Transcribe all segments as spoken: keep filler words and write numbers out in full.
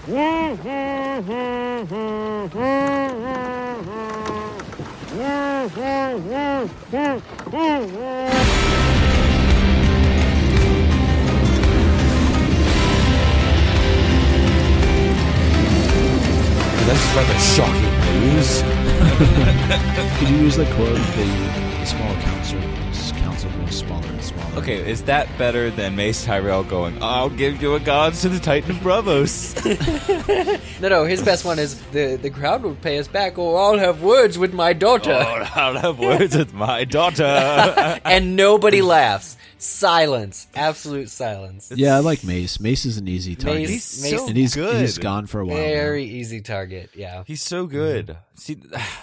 That's rather shocking news. Could you use the quote, the, the small council, council grows smaller and smaller? Okay, is that better than Mace Tyrell going, I'll give you a gods to the Titan of Bravos? No, no, his best one is, the, the crowd will pay us back, or I'll have words with my daughter. Oh, I'll have words with my daughter. And nobody laughs. Silence. Absolute silence. Yeah, I like Mace. Mace is an easy target. Mace- He's Mace- so and he's, good. he's gone for a while. Very easy target, yeah. He's so good. See,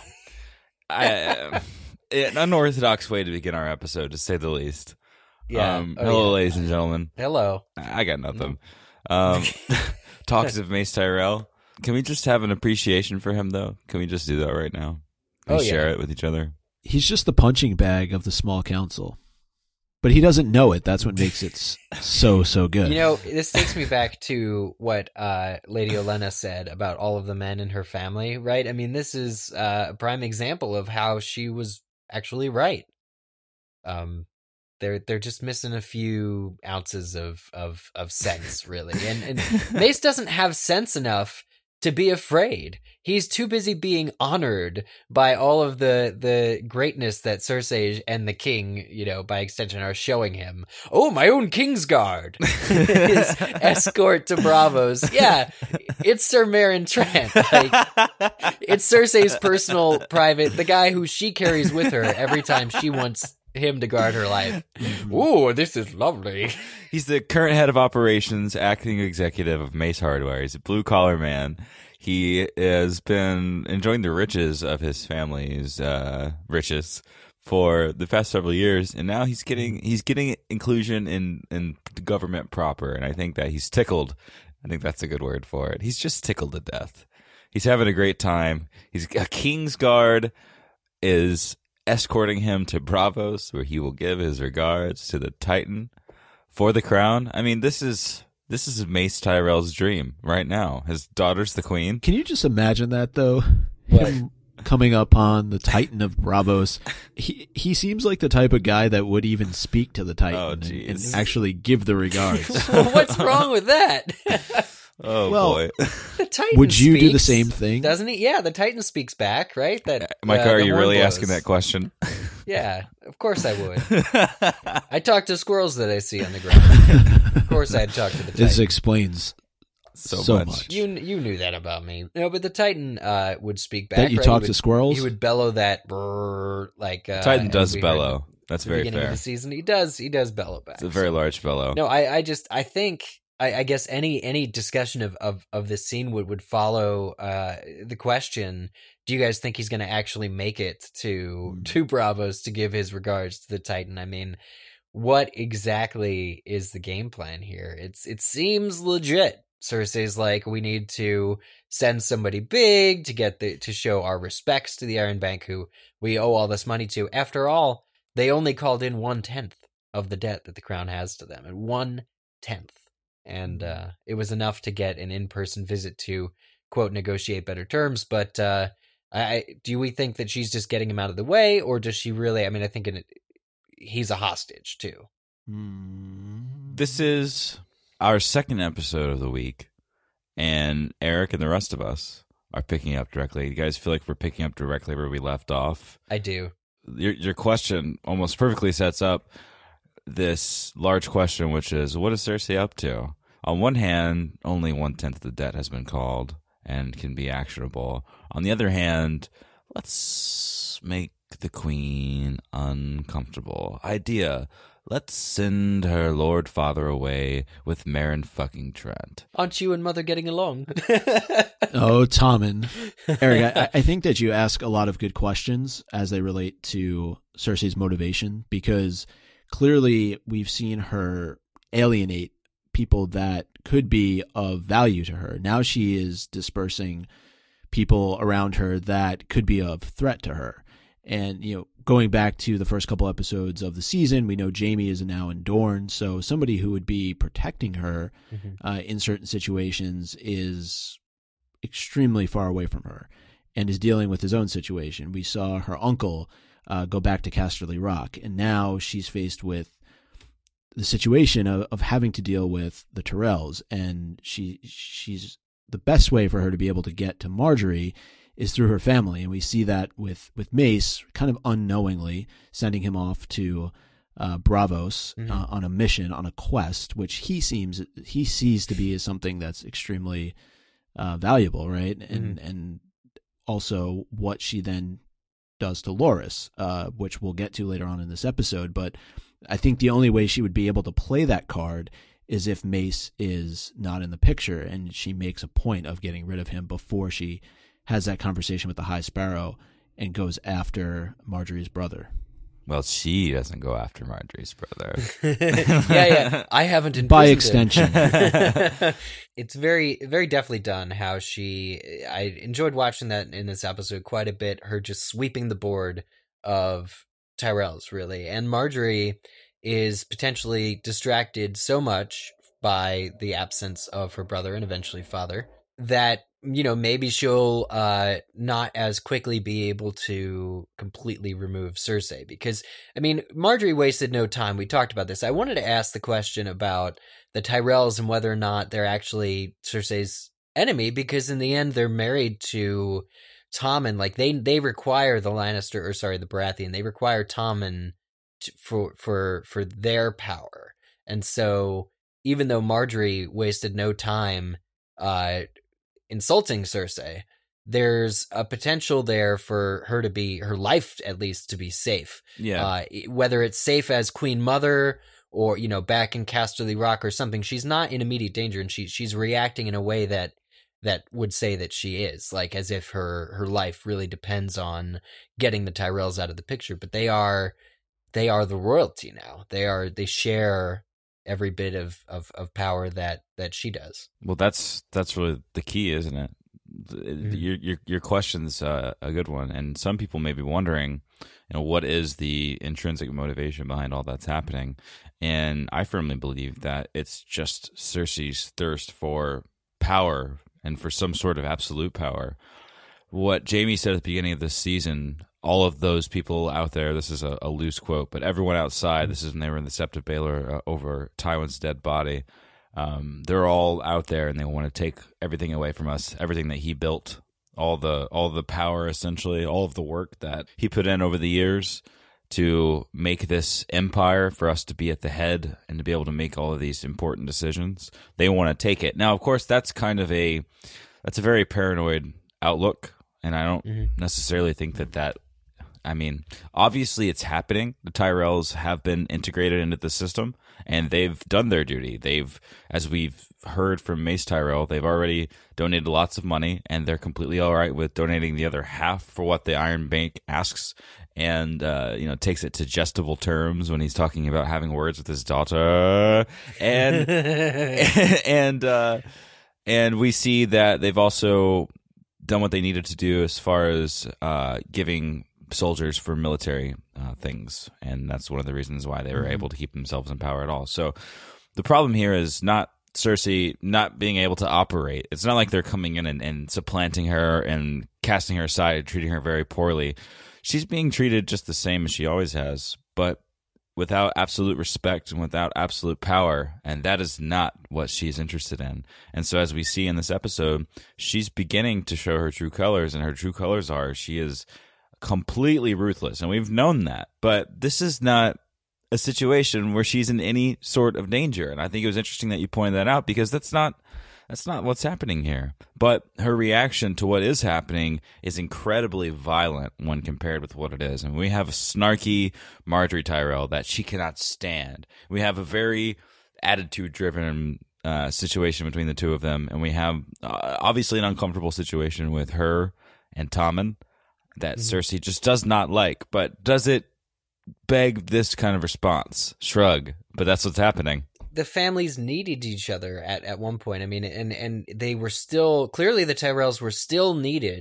I, uh, an unorthodox way to begin our episode, to say the least. Yeah. Um, Oh, hello, yeah. ladies and gentlemen. Hello. I got nothing. Um, talks of Mace Tyrell. Can we just have an appreciation for him, though? Can we just do that right now? Can Oh, we share yeah. it with each other? He's just the punching bag of the small council. But he doesn't know it. That's what makes it s- so, so good. You know, this takes me back to what uh, Lady Olenna said about all of the men in her family, right? I mean, this is uh, a prime example of how she was actually right. Um, they're they're just missing a few ounces of of of sense, really. And and Mace doesn't have sense enough to be afraid. He's too busy being honored by all of the the greatness that Cersei and the king, you know, by extension, are showing him. Oh, my own Kingsguard, his escort to Bravos. Yeah, it's Sir Meryn Trant. Like, it's Cersei's personal private, the guy who she carries with her every time she wants him to guard her life. Ooh, this is lovely. He's the current head of operations, acting executive of Mace Hardware. He's a blue-collar man. He has been enjoying the riches of his family's uh, riches for the past several years, and now he's getting he's getting inclusion in, in the government proper, and I think that he's tickled. I think that's a good word for it. He's just tickled to death. He's having a great time. He's a Kingsguard is escorting him to Bravos, where he will give his regards to the Titan for the crown. I mean, this is this is Mace Tyrell's dream right now. His daughter's the queen. Can you just imagine that, though? What? Him coming up on the Titan of Bravos. He he seems like the type of guy that would even speak to the Titan Oh, and, and jeez. actually give the regards. Well, what's wrong with that? Oh, Well, boy. The Titan Would you do the speaks, same thing? Doesn't he? Yeah, the Titan speaks back, right? That Micah, uh, are the you horn really blows. asking that question? Yeah, of course I would. I talk to squirrels that I see on the ground. Of course I'd talk to the Titan. This explains So, so much. much. You you knew that about me. No, but the Titan uh, would speak back. That you right? talk He to would- squirrels? He would bellow that brrr, like uh, Titan and does we heard bellow. That's at the very beginning fair. of the season. He does. He does bellow back. It's a very So- large bellow. No, I, I just I think I, I guess any any discussion of, of, of this scene would, would follow uh, the question: do you guys think he's going to actually make it to to Bravos to give his regards to the Titan? I mean, what exactly is the game plan here? It's it seems legit. Cersei's like, we need to send somebody big to get the to show our respects to the Iron Bank, who we owe all this money to. After all, they only called in one tenth of the debt that the crown has to them, and one tenth, and uh, it was enough to get an in-person visit to quote negotiate better terms. But uh, I do we think that she's just getting him out of the way, or does she really? I mean, I think it, he's a hostage too. This is our second episode of the week, and Eric and the rest of us are picking up directly. You guys feel like we're picking up directly where we left off? I do. Your your question almost perfectly sets up this large question, which is, what is Cersei up to? On one hand, only one-tenth of the debt has been called and can be actionable. On the other hand, let's make the queen uncomfortable. Idea. Let's send her lord father away with Meryn fucking Trent. Aren't you and Mother getting along? Oh, Tommen. Eric, I, I think that you ask a lot of good questions as they relate to Cersei's motivation, because clearly we've seen her alienate people that could be of value to her. Now she is dispersing people around her that could be of threat to her. And, you know, going back to the first couple episodes of the season, we know Jaime is now in Dorne, so somebody who would be protecting her mm-hmm. uh, in certain situations is extremely far away from her and is dealing with his own situation. We saw her uncle uh, go back to Casterly Rock, and now she's faced with the situation of, of having to deal with the Tyrells, and she she's the best way for her to be able to get to Margaery is through her family, and we see that with, with Mace kind of unknowingly sending him off to uh, Braavos mm-hmm. uh, on a mission, on a quest, which he seems he sees to be as something that's extremely uh, valuable, right? And mm-hmm. and also what she then does to Loras, uh, which we'll get to later on in this episode. But I think the only way she would be able to play that card is if Mace is not in the picture, and she makes a point of getting rid of him before she has that conversation with the High Sparrow and goes after Margaery's brother. Well, she doesn't go after Margaery's brother. yeah, yeah. I haven't imprisoned by extension. It's very, very deftly done how she, I enjoyed watching that in this episode quite a bit, her just sweeping the board of Tyrells, really. And Margaery is potentially distracted so much by the absence of her brother and eventually father that, you know, maybe she'll uh, not as quickly be able to completely remove Cersei. Because, I mean, Margaery wasted no time. We talked about this. I wanted to ask the question about the Tyrells and whether or not they're actually Cersei's enemy, because in the end, they're married to Tommen. Like, they they require the Lannister, or sorry, the Baratheon, they require Tommen to, for, for, for their power. And so, even though Margaery wasted no time uh, insulting Cersei, there's a potential there for her to be, her life at least, to be safe. Yeah. Uh, whether it's safe as Queen Mother or, you know, back in Casterly Rock or something, she's not in immediate danger, and she she's reacting in a way that that would say that she is, like as if her her life really depends on getting the Tyrells out of the picture. But they are they are the royalty now. They are they share every bit of, of, of power that, that she does. Well, that's that's really the key, isn't it? Mm-hmm. Your your your question's uh, a good one, and some people may be wondering, you know, what is the intrinsic motivation behind all that's happening? And I firmly believe that it's just Cersei's thirst for power and for some sort of absolute power. What Jaime said at the beginning of this season, all of those people out there, this is a, a loose quote, but everyone outside, this is when they were in the Sept of Baelor uh, over Tywin's dead body, um, they're all out there and they want to take everything away from us, everything that he built, all the all the power, essentially, all of the work that he put in over the years to make this empire, for us to be at the head and to be able to make all of these important decisions. They want to take it. Now, of course, that's kind of a, that's a very paranoid outlook, and I don't mm-hmm. necessarily think that that, I mean, obviously it's happening. The Tyrells have been integrated into the system, and they've done their duty. They've, as we've heard from Mace Tyrell, they've already donated lots of money, and they're completely all right with donating the other half for what the Iron Bank asks, and uh, you know, takes it to jestable terms when he's talking about having words with his daughter, and and uh, and we see that they've also done what they needed to do as far as uh, giving soldiers for military uh, things, and that's one of the reasons why they were mm-hmm. able to keep themselves in power at all. So the problem here is not Cersei not being able to operate. It's not like they're coming in and, and supplanting her and casting her aside, treating her very poorly. She's being treated just the same as she always has, but without absolute respect and without absolute power, and that is not what she's interested in. And so as we see in this episode, she's beginning to show her true colors, and her true colors are she is completely ruthless, and we've known that. But this is not a situation where she's in any sort of danger, and I think it was interesting that you pointed that out, because that's not that's not what's happening here. But her reaction to what is happening is incredibly violent when compared with what it is. And we have a snarky Margaery Tyrell that she cannot stand. We have a very attitude-driven uh, situation between the two of them, and we have uh, obviously an uncomfortable situation with her and Tommen that mm-hmm. Cersei just does not like. But does it beg this kind of response? Shrug. But that's what's happening. The families needed each other at, at one point. I mean, and, and they were still, clearly the Tyrells were still needed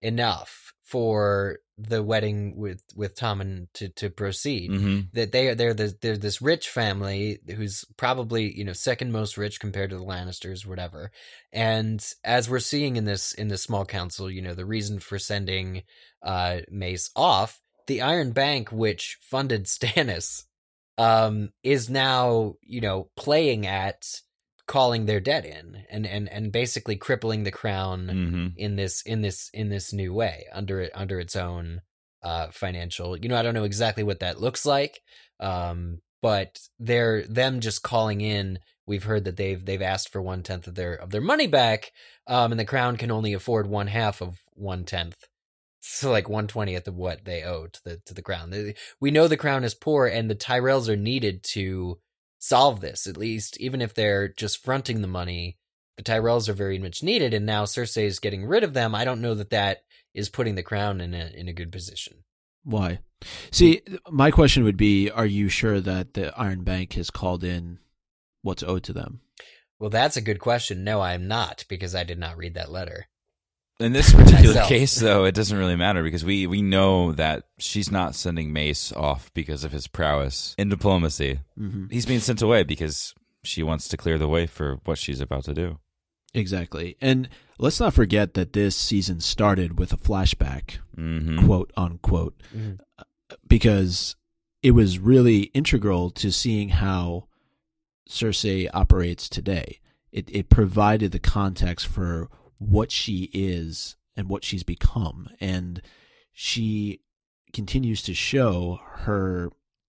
enough for the wedding with with Tommen to to proceed. Mm-hmm. That they are they're the, they're this rich family who's probably, you know, second most rich compared to the Lannisters, whatever. And as we're seeing in this in this small council, you know, the reason for sending uh, Mace off, the Iron Bank, which funded Stannis, um, is now, you know, playing at calling their debt in and, and, and basically crippling the crown Mm-hmm. in this in this in this new way under it under its own uh, financial. You know, I don't know exactly what that looks like, um, but they're them just calling in. We've heard that they've they've asked for one tenth of their of their money back, um, and the crown can only afford one half of one tenth. So like one twentieth of what they owe to the to the crown. They, we know the crown is poor, and the Tyrells are needed to solve this. At least, even if they're just fronting the money, the Tyrells are very much needed. And now Cersei is getting rid of them. I don't know that that is putting the crown in a in a good position. Why? See, my question would be: are you sure that the Iron Bank has called in what's owed to them? Well, that's a good question. No, I'm not, because I did not read that letter. In this particular Myself. case, though, it doesn't really matter because we, we know that she's not sending Mace off because of his prowess in diplomacy. Mm-hmm. He's being sent away because she wants to clear the way for what she's about to do. Exactly. And let's not forget that this season started with a flashback, Mm-hmm. quote unquote, Mm-hmm. because it was really integral to seeing how Cersei operates today. It, it provided the context for what she is and what she's become. And she continues to show her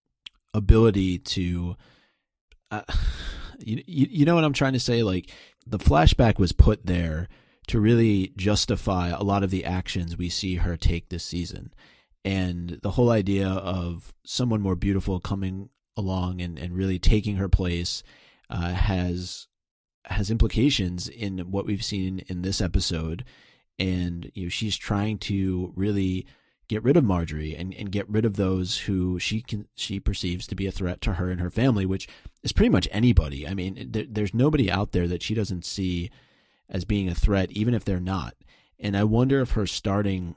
ability to, uh, you, you, you know what I'm trying to say? Like, the flashback was put there to really justify a lot of the actions we see her take this season. And the whole idea of someone more beautiful coming along and, and really taking her place uh, has has implications in what we've seen in this episode. And you know, she's trying to really get rid of Marjorie and, and get rid of those who she can she perceives to be a threat to her and her family, which is pretty much anybody. I mean, there, there's nobody out there that she doesn't see as being a threat, even if they're not. And I wonder if her starting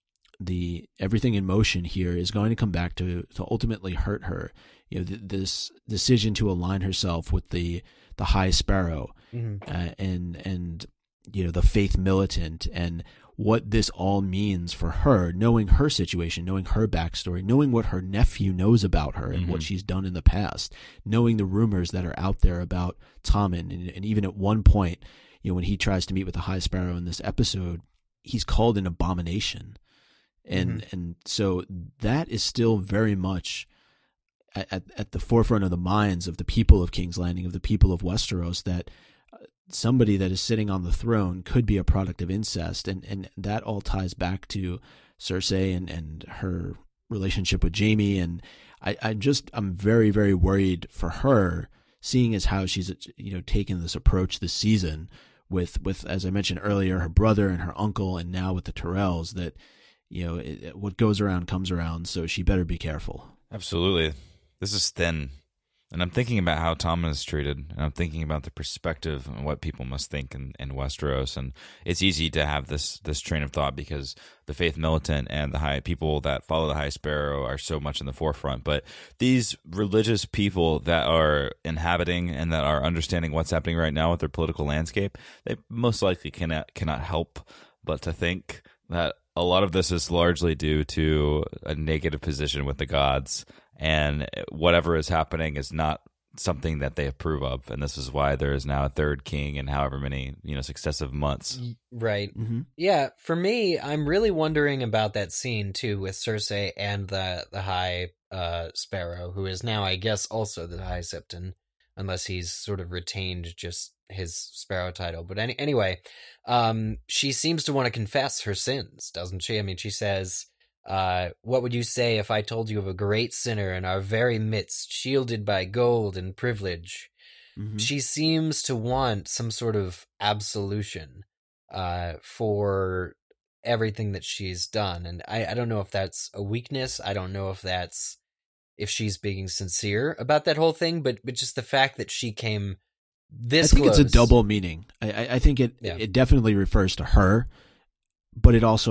the everything in motion here is going to come back to to ultimately hurt her. You know, th- this decision to align herself with the the High Sparrow, Mm-hmm. uh, and and you know, the faith militant, and what this all means for her, knowing her situation, knowing her backstory, knowing what her nephew knows about her and Mm-hmm. what she's done in the past, knowing the rumors that are out there about Tommen, and, and even at one point, you know, when he tries to meet with the High Sparrow in this episode, he's called an abomination. And Mm-hmm. and so that is still very much at, at at the forefront of the minds of the people of King's Landing, of the people of Westeros, that somebody that is sitting on the throne could be a product of incest. And, and that all ties back to Cersei and, and her relationship with Jaime. And I, I just, I'm very, very worried for her, seeing as how she's, you know, taken this approach this season with, with, as I mentioned earlier, her brother and her uncle, and now with the Tyrells, that, you know, it, what goes around comes around. So she better be careful. Absolutely. This is thin. And I'm thinking about how Tommen is treated, and I'm thinking about the perspective and what people must think in, in Westeros. And it's easy to have this this train of thought because the faith militant and the high people that follow the High Sparrow are so much in the forefront. But these religious people that are inhabiting and that are understanding what's happening right now with their political landscape, they most likely cannot cannot help but to think that a lot of this is largely due to a negative position with the gods. And whatever is happening is not something that they approve of, and this is why there is now a third king in however many, you know, successive months. Right. Mm-hmm. Yeah. For me, I'm really wondering about that scene too with Cersei and the the High uh, Sparrow, who is now, I guess, also the High Septon, unless he's sort of retained just his Sparrow title. But any, anyway, um, she seems to want to confess her sins, doesn't she? I mean, she says, Uh, what would you say if I told you of a great sinner in our very midst, shielded by gold and privilege? Mm-hmm. She seems to want some sort of absolution uh, for everything that she's done. And I, I don't know if that's a weakness. I don't know if that's, if she's being sincere about that whole thing, but, but just the fact that she came this I think close. it's a double meaning. I, I, I think it, Yeah. it definitely refers to her, but it also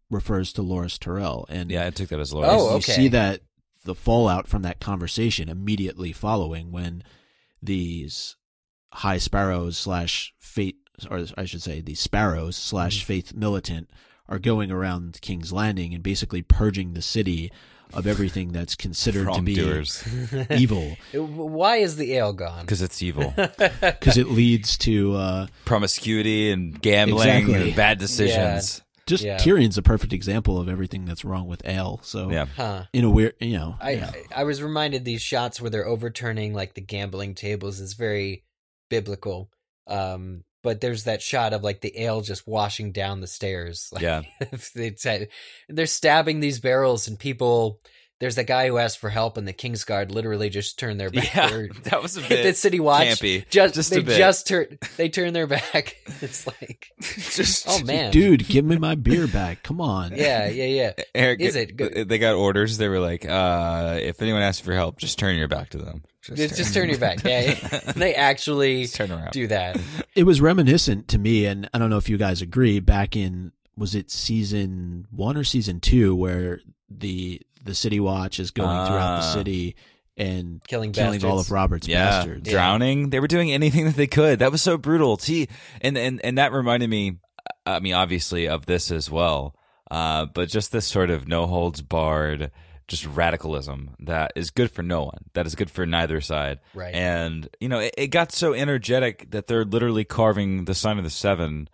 refers to Loras Tyrell. And Yeah, I took that as Loras. Oh, you okay. see that the fallout from that conversation immediately following when these High Sparrows slash Fate, or I should say the Sparrows slash Mm-hmm. Faith Militant are going around King's Landing and basically purging the city of everything that's considered to be Wrongdoers. evil, Why is the ale gone? Because it's evil. because it leads to uh, Promiscuity and gambling Exactly. and bad decisions. just Yeah. Tyrion's a perfect example of everything that's wrong with ale. So Yeah. Huh. in a weird, you know, I, yeah. I I was reminded these shots where they're overturning like the gambling tables is very biblical. Um, but there's that shot of like the ale just washing down the stairs. Like, Yeah. they said they're stabbing these barrels and people. There's that guy who asked for help, and the Kingsguard literally just turned their back. Yeah, or- that was a the bit City Watch campy. just, Just they a bit. just turn they turn their back. It's like, Just, oh man, Dude, give me my beer back. Come on. yeah, yeah, yeah. Eric, Is it good? They got orders. They were like, uh, if anyone asks for help, just turn your back to them. Just, just turn your back. Yeah, they actually Just turn around. do that. It was reminiscent to me, and I don't know if you guys agree, back in, was it season one or season two, where the the City Watch is going throughout the Ah. city and Killing killing all bastards. of Robert's Yeah, bastards. drowning. They were doing anything that they could. That was so brutal. See, and and and that reminded me. I mean, obviously, of this as well. Uh, but just this sort of no holds barred, just radicalism that is good for no one. That is good for neither side. Right. And you know, it, it got so energetic that they're literally carving the sign of the seven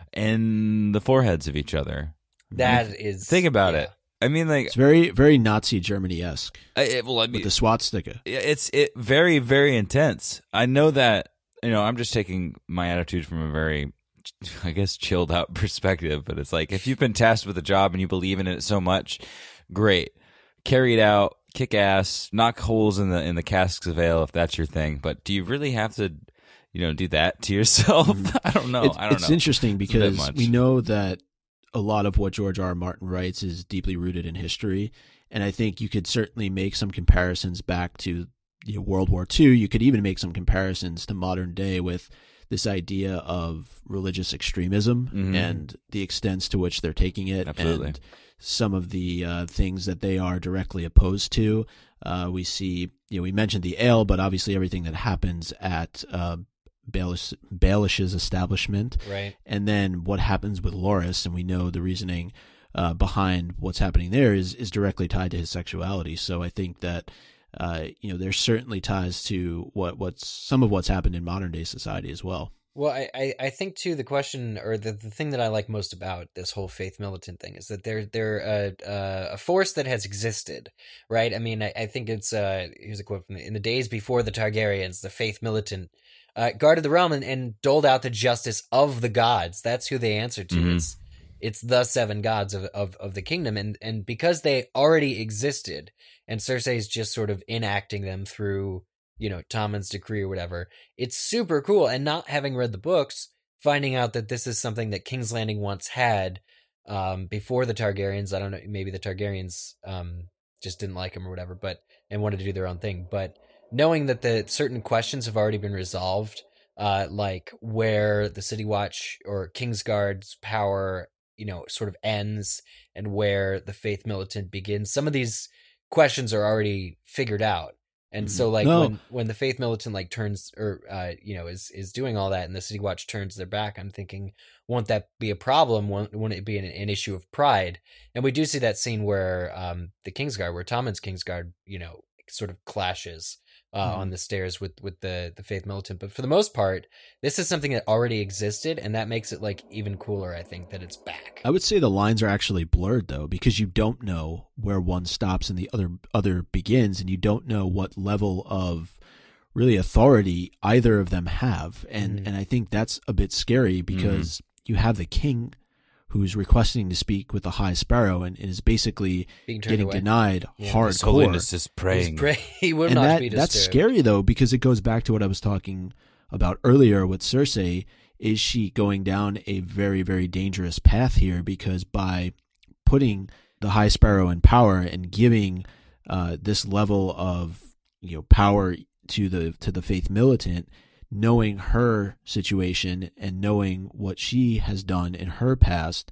in the foreheads of each other. That is. Think about yeah. it. I mean, like, It's very, very Nazi Germany-esque I- it, well, I mean, with the swastika. it's it very very intense. I know that, you know, I'm just taking my attitude from a very, I guess, chilled out perspective, but it's like, if you've been tasked with a job and you believe in it so much, great, carry it out, kick ass, knock holes in the in the casks of ale if that's your thing. But do you really have to, you know, do that to yourself? I don't know. It's, I don't it's know. interesting a bit because much. we know that a lot of what George R. R. Martin writes is deeply rooted in history, and I think you could certainly make some comparisons back to, you know, World War Two. You could even make some comparisons to modern day with this idea of religious extremism Mhm. and the extents to which they're taking it, Absolutely. and some of the uh, things that they are directly opposed to. Uh, we see, you know, we mentioned the ale, but obviously everything that happens at uh, Baelish, Baelish's establishment, Right. and then what happens with Loras, and we know the reasoning uh, behind what's happening there is is directly tied to his sexuality. So I think that uh, you know, there's certainly ties to what what's some of what's happened in modern day society as well. Well, I, I, I think too the question or the, the thing that I like most about this whole faith militant thing is that they're they're a, a, a force that has existed, right? I mean, I, I think it's uh, here's a quote from the, in the days before the Targaryens, the faith militant uh, guarded the realm and, and doled out the justice of the gods. That's who they answer to. Mhm. It's it's the seven gods of, of, of the kingdom, and and because they already existed, and Cersei's just sort of enacting them through, you know, Tommen's decree or whatever. It's super cool. And not having read the books, finding out that this is something that King's Landing once had um, before the Targaryens. I don't know, maybe the Targaryens um, just didn't like him or whatever, but and wanted to do their own thing. But knowing that the certain questions have already been resolved, uh, like where the City Watch or Kingsguard's power, you know, sort of ends and where the Faith Militant begins, some of these questions are already figured out. And so, like, No. when, when the Faith Militant, like, turns, or, uh, you know, is is doing all that, and the City Watch turns their back, I'm thinking, won't that be a problem? Won't, won't it be an, an issue of pride? And we do see that scene where um, the Kingsguard, where Tommen's Kingsguard, you know, sort of clashes uh, Mhm. on the stairs with, with the, the Faith Militant. But for the most part, this is something that already existed, and that makes it, like, even cooler, I think, that it's back. I would say the lines are actually blurred though, because you don't know where one stops and the other other begins, and you don't know what level of really authority either of them have. And Mhm. and I think that's a bit scary because you have the king who's requesting to speak with the High Sparrow and, and is basically Being turned getting away. denied Yeah. His hardcore. holiness is He's praying. pray- he will And not that, be that's disturbed. scary though, because it goes back to what I was talking about earlier with Cersei. Is she going down a very, very dangerous path here? Because by putting the High Sparrow in power and giving uh, this level of, you know, power to the to the Faith Militant, knowing her situation and knowing what she has done in her past,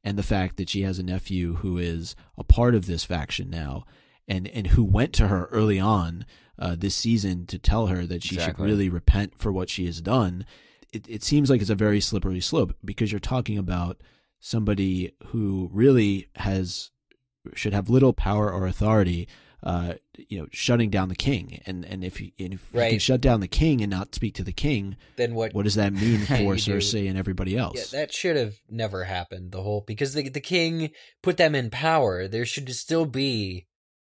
and the fact that she has a nephew who is a part of this faction now, and, and who went to her early on uh, this season to tell her that she Exactly. should really repent for what she has done, it, it seems like it's a very slippery slope, because you're talking about somebody who really has should have little power or authority, uh, you know, shutting down the king. And and if you, and if Right. you can shut down the king and not speak to the king, Then what? what does that mean for You do. Cersei and everybody else? Yeah, that should have never happened. The whole because the the king put them in power. There should still be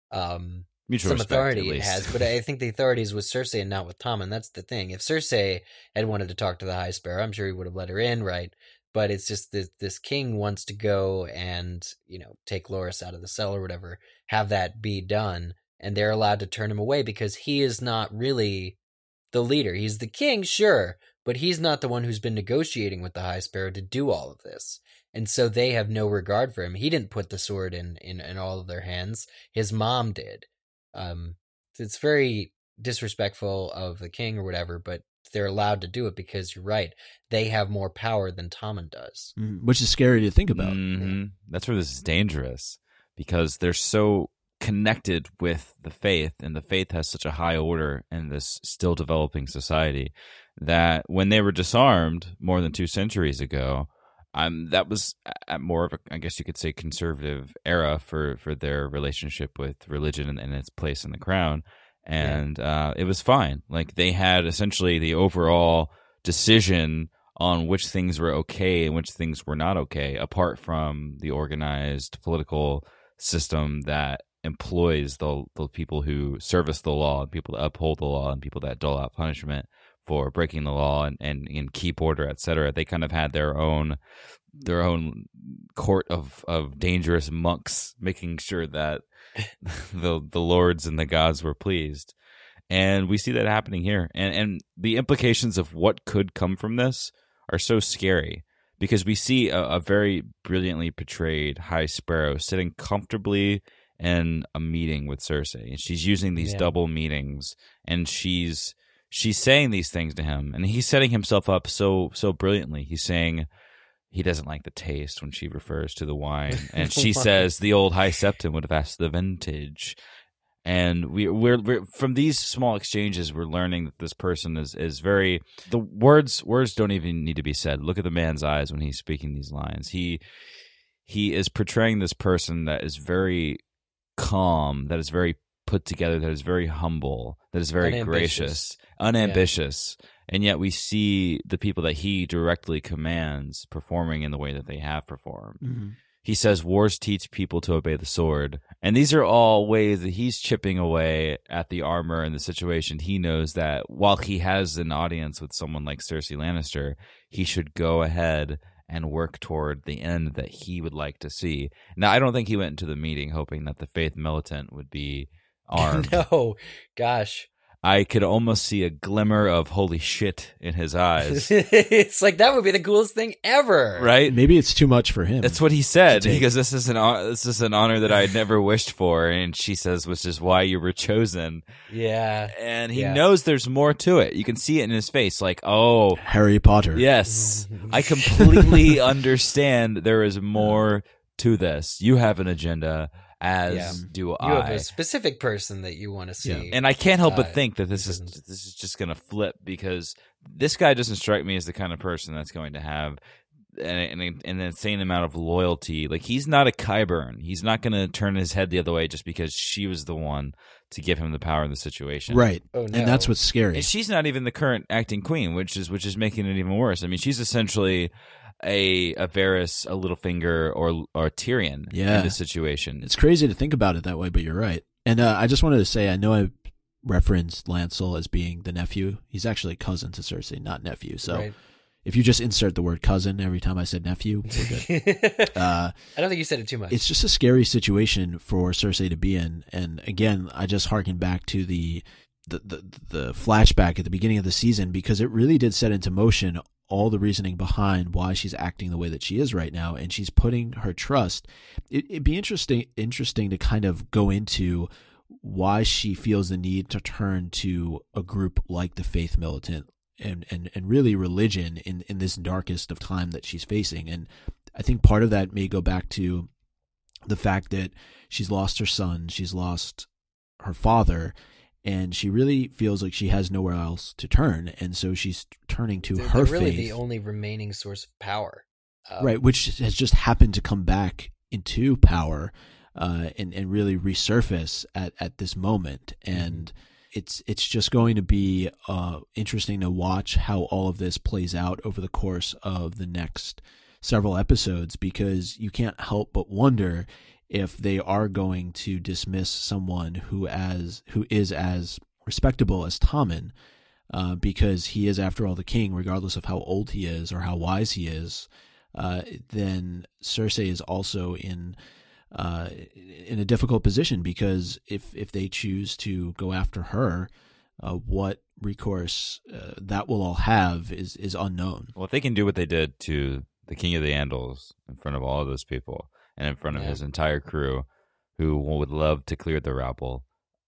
um, Mutual some respect, authority at it least. has, but I think the authority is with Cersei and not with Tommen. That's the thing. If Cersei had wanted to talk to the High Sparrow, I'm sure he would have let her in, right? But it's just that this king wants to go and, you know, take Loras out of the cell or whatever, have that be done, and they're allowed to turn him away because he is not really the leader. He's the king, sure, but he's not the one who's been negotiating with the High Sparrow to do all of this. And so they have no regard for him. He didn't put the sword in, in, in all of their hands. His mom did. Um, it's very disrespectful of the king or whatever, but they're allowed to do it because you're right. They have more power than Tommen does. Mhm. Which is scary to think about. Mhm. That's where this is dangerous, because they're so connected with the faith, and the faith has such a high order in this still developing society that when they were disarmed more than two centuries ago, um, that was at more of a, I guess you could say, conservative era for, for their relationship with religion and, and its place in the crown. And uh, it was fine. Like, they had essentially the overall decision on which things were okay and which things were not okay, apart from the organized political system that employs the the people who service the law, and people that uphold the law, and people that dole out punishment for breaking the law and, and, and keep order, et cetera. They kind of had their own their own court of, of dangerous monks, making sure that the the lords and the gods were pleased. And we see that happening here. And and the implications of what could come from this are so scary, because we see a, a very brilliantly portrayed High Sparrow sitting comfortably in a meeting with Cersei. And she's using these Yeah. double meetings, and she's she's saying these things to him, and he's setting himself up so so brilliantly. He's saying he doesn't like the taste when she refers to the wine, and she Wine. says the old High Septon would have asked the vintage. And we, we're, we're from these small exchanges, we're learning that this person is, is very the words words don't even need to be said. Look at the man's eyes when he's speaking these lines. He he is portraying this person that is very calm, that is very put together, that is very humble, that is very Unambitious. gracious, unambitious. And yet we see the people that he directly commands performing in the way that they have performed. Mhm. He says wars teach people to obey the sword. And these are all ways that he's chipping away at the armor and the situation. He knows that while he has an audience with someone like Cersei Lannister, he should go ahead and work toward the end that he would like to see. Now, I don't think he went into the meeting hoping that the Faith Militant would be armed. No, gosh. I could almost see a glimmer of holy shit in his eyes. It's like that would be the coolest thing ever. Right? Maybe it's too much for him. That's what he said. To take. He goes, "This is an hon- this is an honor that I had never wished for," and she says, "Which is why you were chosen." Yeah. And he Yeah. knows there's more to it. You can see it in his face, like, "Oh, Harry Potter. yes, I completely understand. There is more to this. You have an agenda, as Yeah. do You I." have a specific person that you want to see. Yeah. And I can't help Uh, but think that this is doesn't- this is just going to flip, because this guy doesn't strike me as the kind of person that's going to have an, an, an insane amount of loyalty. Like, he's not a Qyburn. He's not going to turn his head the other way just because she was the one to give him the power in the situation. Right. Oh, no. And that's what's scary. And she's not even the current acting queen, which is which is making it even worse. I mean, she's essentially a a Varys, a Littlefinger, or or Tyrion Yeah. in this situation. It's crazy to think about it that way, but you're right. And uh, I just wanted to say, I know I referenced Lancel as being the nephew. He's actually cousin to Cersei, not nephew. So Right. if you just insert the word cousin every time I said nephew, we're good. uh, I don't think you said it too much. it's just a scary situation for Cersei to be in. And again, I just harken back to the, the the the flashback at the beginning of the season, because it really did set into motion all the reasoning behind why she's acting the way that she is right now, and she's putting her trust. It, it'd be interesting interesting to kind of go into why she feels the need to turn to a group like the Faith Militant and and, and really religion in, in this darkest of time that she's facing. And I think part of that may go back to the fact that she's lost her son, she's lost her father, and she really feels like she has nowhere else to turn, and so she's turning to they're, her they're really faith, the only remaining source of power, um, right? Which has just happened to come back into power uh, and and really resurface at at this moment, and it's it's just going to be uh, interesting to watch how all of this plays out over the course of the next several episodes, because you can't help but wonder if they are going to dismiss someone who as who is as respectable as Tommen, uh, because he is, after all, the king, regardless of how old he is or how wise he is. Uh, then Cersei is also in uh, in a difficult position, because if if they choose to go after her, uh, what recourse uh, that will all have is is unknown. Well, if they can do what they did to the King of the Andals in front of all of those people, and in front of Yeah. his entire crew, who would love to clear the rabble,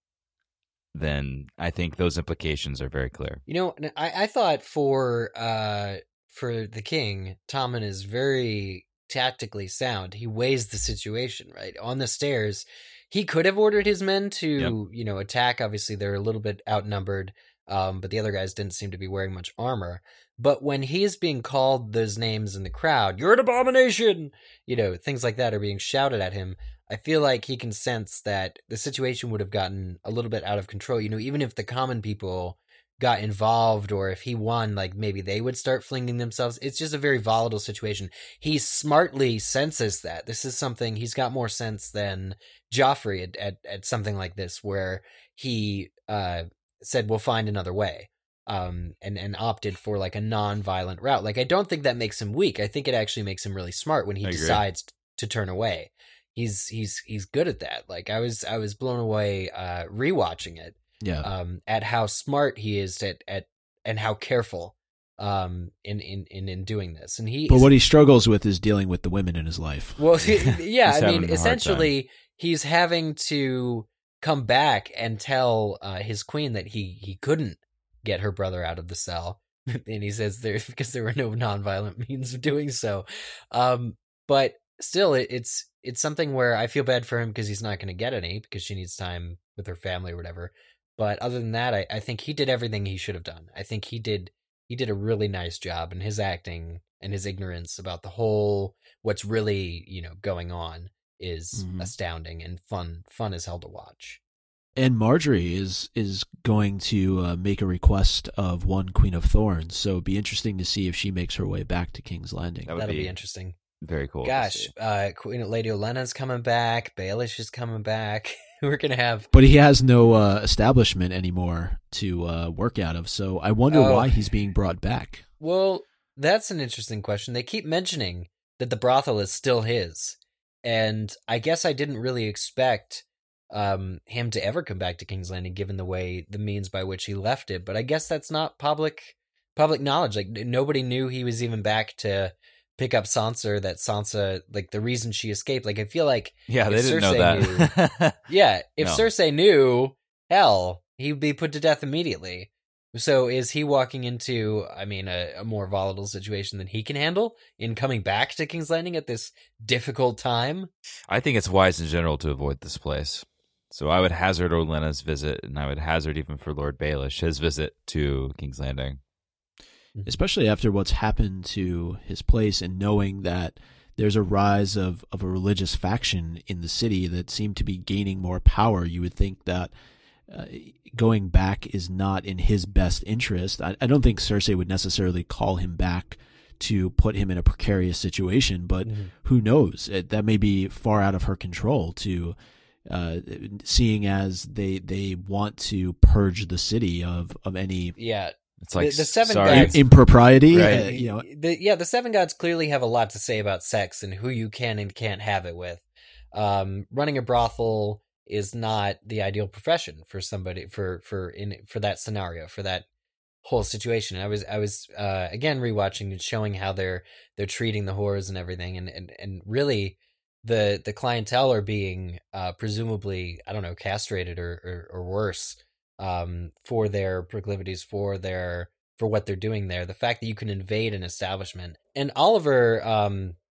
then I think those implications are very clear. You know, I, I thought for uh, for the king, Tommen is very tactically sound. He weighs the situation, right? On the stairs, he could have ordered his men to, Yep. you know, attack. Obviously, they're a little bit outnumbered, um, but the other guys didn't seem to be wearing much armor. But when he's being called those names in the crowd, "You're an abomination!" You know, things like that are being shouted at him. I feel like he can sense that the situation would have gotten a little bit out of control. You know, even if the common people got involved, or if he won, like maybe they would start flinging themselves. It's just a very volatile situation. He smartly senses that. This is something, he's got more sense than Joffrey at, at, at something like this, where he uh, said, we'll find another way. Um, and, and opted for like a non-violent route. Like, I don't think that makes him weak. I think it actually makes him really smart when he I agree. decides t- to turn away. He's, he's, he's good at that. Like, I was, I was blown away, uh, rewatching it, Yeah. um, at how smart he is at, at, and how careful, um, in, in, in, in doing this. And he, But what he struggles with is dealing with the women in his life. well, yeah, He's I having mean, a hard essentially he's having to come back and tell, uh, his queen that he, he couldn't get her brother out of the cell. And he says there, because there were no nonviolent means of doing so. Um, but still, it, it's, it's something where I feel bad for him because he's not going to get any, because she needs time with her family or whatever. But other than that, I, I think he did everything he should have done. I think he did, he did a really nice job, and his acting and his ignorance about the whole, what's really, you know, going on is Mhm. astounding and fun, fun as hell to watch. And Marjorie is is going to uh, make a request of one Queen of Thorns, so it'd be interesting to see if she makes her way back to King's Landing. That would That'll be, be interesting. very cool. to Gosh, see. uh, Queen Lady Olenna's coming back. Baelish is coming back. We're gonna have. But he has no uh, establishment anymore to uh, work out of, so I wonder Oh. why he's being brought back. Well, that's an interesting question. They keep mentioning that the brothel is still his, and I guess I didn't really expect um, him to ever come back to King's Landing, given the way the means by which he left it. But I guess that's not public public knowledge. Like, nobody knew he was even back to pick up Sansa. Or that Sansa, like the reason she escaped. Like, I feel like Yeah, they if didn't know Cersei that. yeah, if No. Cersei knew, hell, he'd be put to death immediately. So is he walking into, I mean, a, a more volatile situation than he can handle in coming back to King's Landing at this difficult time? I think it's wise in general to avoid this place. So I would hazard Olenna's visit, and I would hazard even for Lord Baelish his visit to King's Landing. Especially after what's happened to his place, and knowing that there's a rise of, of a religious faction in the city that seem to be gaining more power. You would think that uh, going back is not in his best interest. I, I don't think Cersei would necessarily call him back to put him in a precarious situation, but Mhm. who knows? It, that may be far out of her control, to uh, seeing as they they want to purge the city of, of any Yeah. It's like The- the seven sorry, guys- impropriety. Right. Uh, you know, the, yeah, the Seven Gods clearly have a lot to say about sex and who you can and can't have it with. Um, running a brothel is not the ideal profession for somebody for for in for that scenario, for that whole situation. I was I was uh, again rewatching and showing how they're they're treating the whores and everything, and and, and really the the clientele are being uh, presumably, I don't know, castrated or or, or worse, um, for their proclivities, for their for what they're doing there. The fact that you can invade an establishment, and Oliver, um,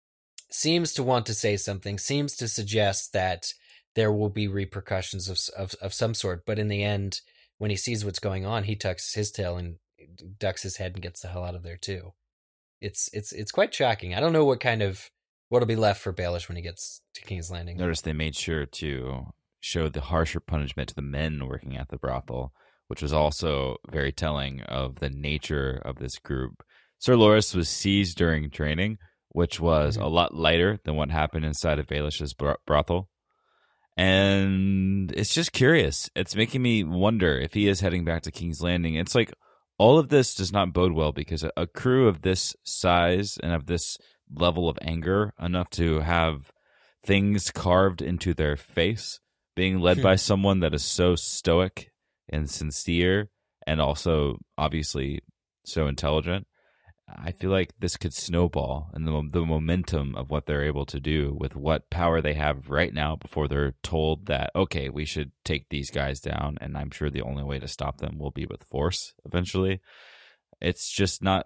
seems to want to say something, seems to suggest that there will be repercussions of, of of some sort. But in the end, when he sees what's going on, he tucks his tail and ducks his head and gets the hell out of there too. It's it's it's quite shocking. I don't know what kind of what'll be left for Baelish when he gets to King's Landing. Notice they made sure to show the harsher punishment to the men working at the brothel, which was also very telling of the nature of this group. Sir Loras was seized during training, which was mm-hmm. a lot lighter than what happened inside of Baelish's brothel. And it's just curious. It's making me wonder if he is heading back to King's Landing. It's like all of this does not bode well, because a, a crew of this size and of this level of anger, enough to have things carved into their face, being led by someone that is so stoic and sincere and also obviously so intelligent, I feel like this could snowball, and the, the momentum of what they're able to do with what power they have right now before they're told that, okay, we should take these guys down, and I'm sure the only way to stop them will be with force eventually. It's just not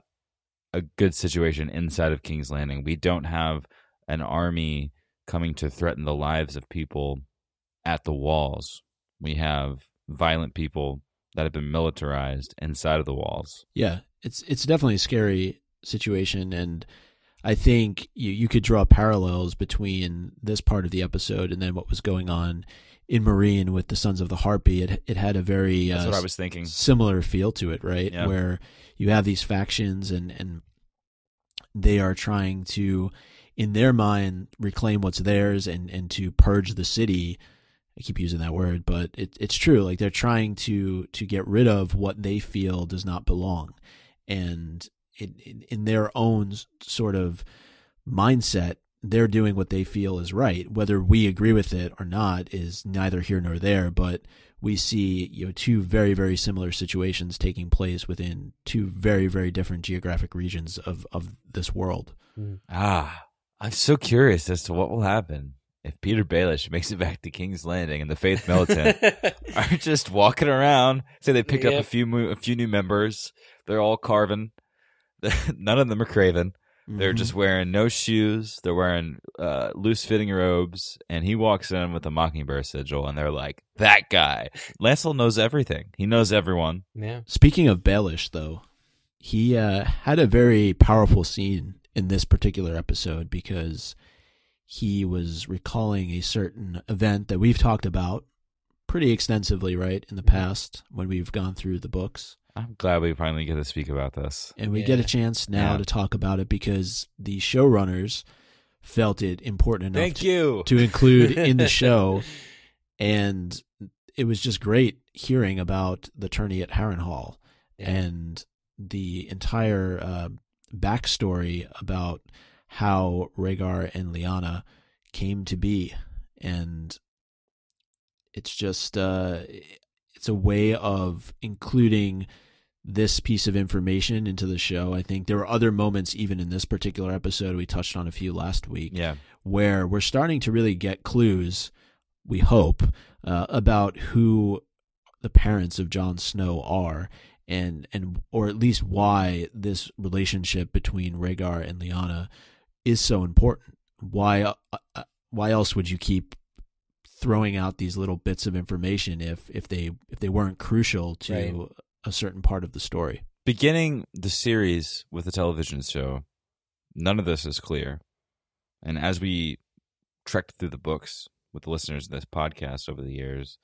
a good situation inside of King's Landing. We don't have an army coming to threaten the lives of people at the walls. We have violent people that have been militarized inside of the walls. Yeah, it's it's definitely a scary situation, and I think you, you could draw parallels between this part of the episode and then what was going on in Meereen with the Sons of the Harpy. It it had a very That's uh, what I was thinking. similar feel to it, right? Yeah. Where you have these factions and, and they are trying to, in their mind, reclaim what's theirs and, and to purge the city. I keep using that word, but it, it's true. Like, they're trying to to get rid of what they feel does not belong. And in, in, in their own sort of mindset, they're doing what they feel is right. Whether we agree with it or not is neither here nor there, but we see, you know, two very, very similar situations taking place within two very, very different geographic regions of, of this world. Mm. Ah, I'm so curious as to what will happen if Peter Baelish makes it back to King's Landing and the Faith Militant are just walking around. Say they picked Yep. up a few mo- a few new members. They're all carving. None of them are craven. They're Mm-hmm. just wearing no shoes. They're wearing uh, loose-fitting robes. And he walks in with a Mockingbird sigil, and they're like, that guy. Lancel knows everything. He knows everyone. Yeah. Speaking of Baelish, though, he uh, had a very powerful scene in this particular episode because he was recalling a certain event that we've talked about pretty extensively, right, in the past when we've gone through the books. I'm glad we finally get to speak about this. And we Yeah. get a chance now Yeah. to talk about it because the showrunners felt it important enough Thank to, you. to include in the show. And it was just great hearing about the tourney at Harrenhal Yeah. and the entire uh, backstory about how Rhaegar and Lyanna came to be. And it's just, uh, it's a way of including this piece of information into the show. I think there were other moments, even in this particular episode, we touched on a few last week, Yeah. where we're starting to really get clues, we hope, uh, about who the parents of Jon Snow are, and and or at least why this relationship between Rhaegar and Lyanna is so important. Why uh, uh, why else would you keep throwing out these little bits of information if if they if they weren't crucial to Right. a certain part of the story? Beginning the series with a television show, none of this is clear. And as we trekked through the books with the listeners of this podcast over the years,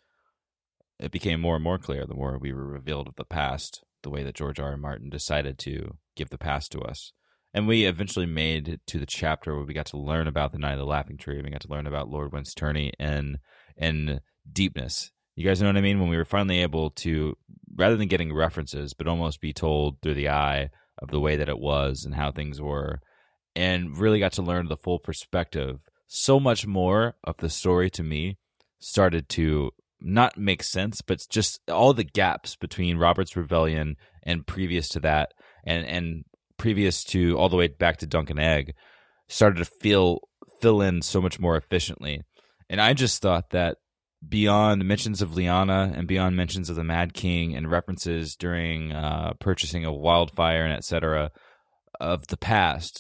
it became more and more clear the more we were revealed of the past, the way that George R. R. Martin decided to give the past to us. And we eventually made it to the chapter where we got to learn about the Night of the Laughing Tree, and we got to learn about Lord Wyn's tourney in, in deepness. You guys know what I mean? When we were finally able to, rather than getting references, but almost be told through the eye of the way that it was and how things were, and really got to learn the full perspective. So much more of the story to me started to not make sense, but just all the gaps between Robert's Rebellion and previous to that, and, and previous to all the way back to Dunk and Egg, started to feel fill in so much more efficiently. And I just thought that beyond mentions of Lyanna and beyond mentions of the Mad King and references during uh, purchasing of Wildfire and et cetera of the past,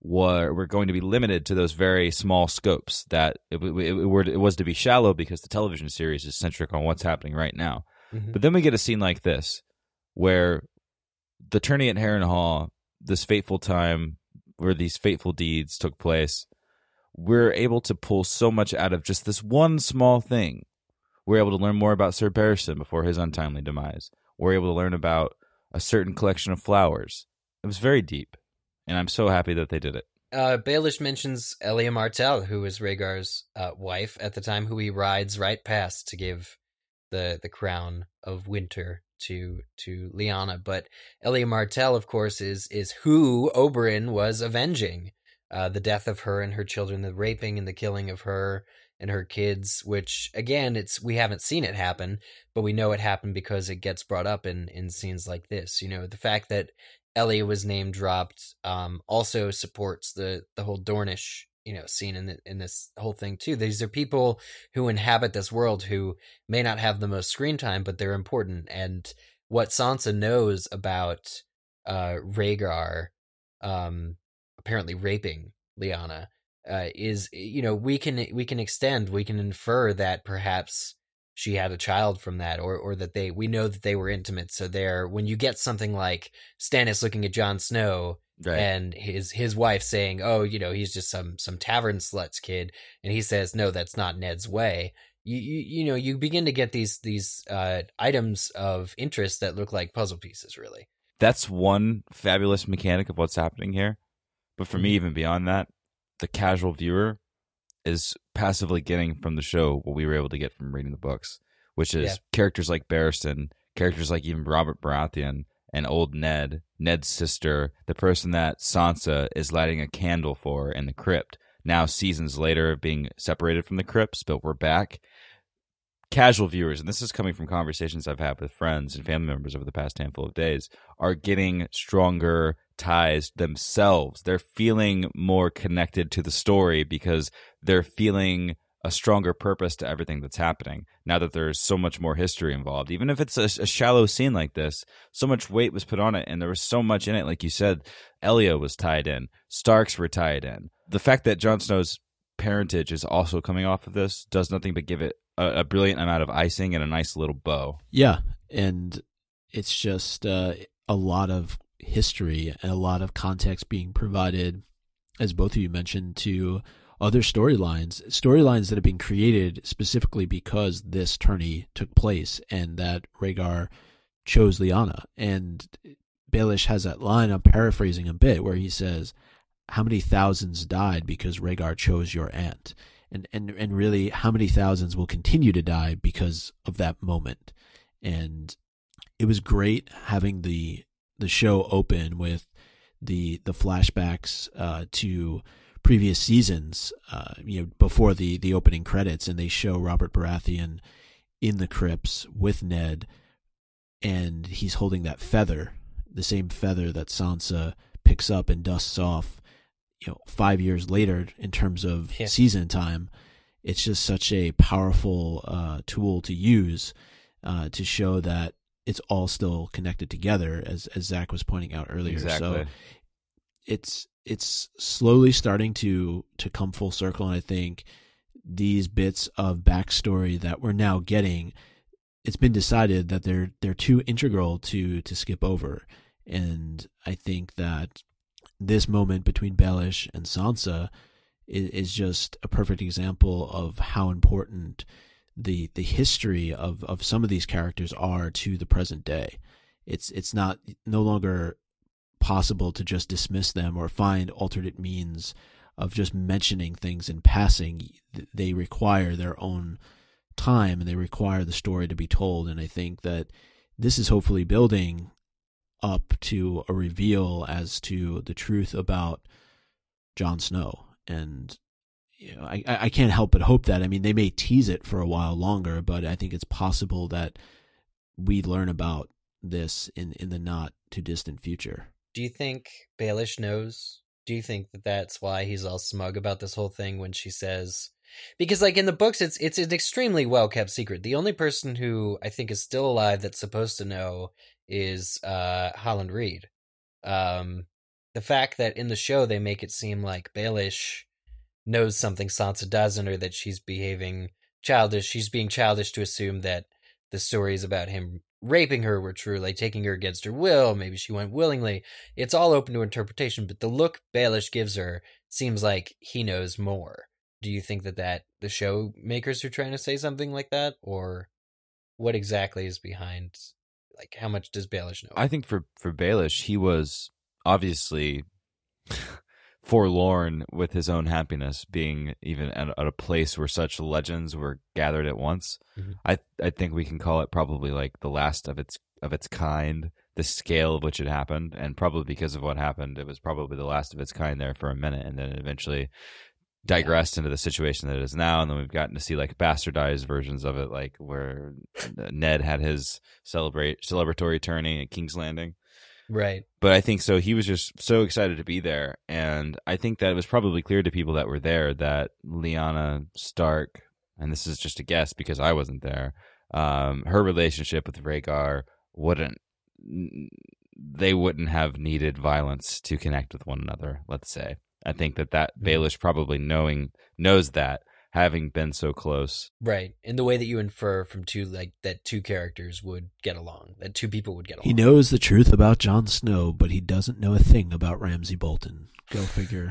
were, were going to be limited to those very small scopes, that it, it, it, were, it was to be shallow because the television series is centric on what's happening right now. Mm-hmm. But then we get a scene like this, where the tourney at Harrenhal, this fateful time where these fateful deeds took place, we're able to pull so much out of just this one small thing. We're able to learn more about Sir Barristan before his untimely demise. We're able to learn about a certain collection of flowers. It was very deep, and I'm so happy that they did it. Uh, Baelish mentions Elia Martell, who was Rhaegar's uh, wife at the time, who he rides right past to give the the crown of winter to to Lyanna. But Elia Martell, of course, is is who Oberyn was avenging. Uh, the death of her and her children, the raping and the killing of her and her kids, which, again, it's we haven't seen it happen, but we know it happened because it gets brought up in, in scenes like this. You know, the fact that Elia was name dropped um, also supports the, the whole Dornish, you know, scene in the, in this whole thing too. These are people who inhabit this world who may not have the most screen time, but they're important. And what Sansa knows about uh, Rhaegar, um, apparently raping Lyanna, uh, is, you know, we can we can extend, we can infer that perhaps she had a child from that, or or that they we know that they were intimate. So there, when you get something like Stannis looking at Jon Snow, right, and his his wife saying, "Oh, you know, he's just some some tavern slut's kid," and he says, "No, that's not Ned's way." You you, you know, you begin to get these these uh, items of interest that look like puzzle pieces. Really, that's one fabulous mechanic of what's happening here. But for mm-hmm. me, even beyond that, the casual viewer is passively getting from the show what we were able to get from reading the books, which is yeah. characters like Barristan, characters like even Robert Baratheon and old Ned, Ned's sister, the person that Sansa is lighting a candle for in the crypt, now seasons later being separated from the crypts, but we're back. Casual viewers, and this is coming from conversations I've had with friends and family members over the past handful of days, are getting stronger ties themselves. They're feeling more connected to the story because they're feeling a stronger purpose to everything that's happening now that there's so much more history involved. Even if it's a, a shallow scene like this, so much weight was put on it, and there was so much in it. Like you said, Elia was tied in, Starks were tied in. The fact that Jon Snow's parentage is also coming off of this does nothing but give it a, a brilliant amount of icing and a nice little bow. Yeah, and it's just uh, a lot of history and a lot of context being provided, as both of you mentioned, to other storylines, storylines that have been created specifically because this tourney took place and that Rhaegar chose Lyanna. And Baelish has that line, I'm paraphrasing a bit, where he says, how many thousands died because Rhaegar chose your aunt? And, and, and really, how many thousands will continue to die because of that moment? And it was great having the the show open with the the flashbacks uh, to previous seasons, uh, you know, before the, the opening credits, and they show Robert Baratheon in the crypts with Ned, and he's holding that feather, the same feather that Sansa picks up and dusts off, you know, five years later in terms of yeah. season time. It's just such a powerful uh, tool to use uh, to show that it's all still connected together, as as Zach was pointing out earlier. Exactly. So it's it's slowly starting to to come full circle, and I think these bits of backstory that we're now getting, it's been decided that they're they're too integral to to skip over, and I think that this moment between Baelish and Sansa is, is just a perfect example of how important the the history of, of some of these characters are to the present day. It's it's not no longer possible to just dismiss them or find alternate means of just mentioning things in passing. They require their own time, and they require the story to be told. And I think that this is hopefully building up to a reveal as to the truth about Jon Snow. And you know, I, I can't help but hope that, I mean, they may tease it for a while longer, but I think it's possible that we learn about this in, in the not too distant future. Do you think Baelish knows? Do you think that that's why he's all smug about this whole thing when she says, because like in the books, it's, it's an extremely well kept secret. The only person who I think is still alive that's supposed to know is uh, Holland Reed. Um, the fact that in the show they make it seem like Baelish knows something Sansa doesn't, or that she's behaving childish. She's being childish to assume that the stories about him raping her were true, like taking her against her will. Maybe she went willingly. It's all open to interpretation, but the look Baelish gives her seems like he knows more. Do you think that, that the show makers are trying to say something like that, or what exactly is behind? Like, how much does Baelish know? I think for for Baelish, he was obviously forlorn with his own happiness, being even at, at a place where such legends were gathered at once. Mm-hmm. I I think we can call it probably like the last of its of its kind, the scale of which it happened, and probably because of what happened, it was probably the last of its kind there for a minute, and then it eventually digressed yeah. into the situation that it is now. And then we've gotten to see like bastardized versions of it, like where Ned had his celebrate celebratory tourney at King's Landing. Right. But I think so he was just so excited to be there, and I think that it was probably clear to people that were there that Lyanna Stark, and this is just a guess because I wasn't there, um, her relationship with Rhaegar wouldn't they wouldn't have needed violence to connect with one another, let's say. I think that that mm-hmm. Baelish probably knowing knows that, having been so close. Right. In the way that you infer from two, like, that two characters would get along, that two people would get along. He knows the truth about Jon Snow, but he doesn't know a thing about Ramsay Bolton. Go figure.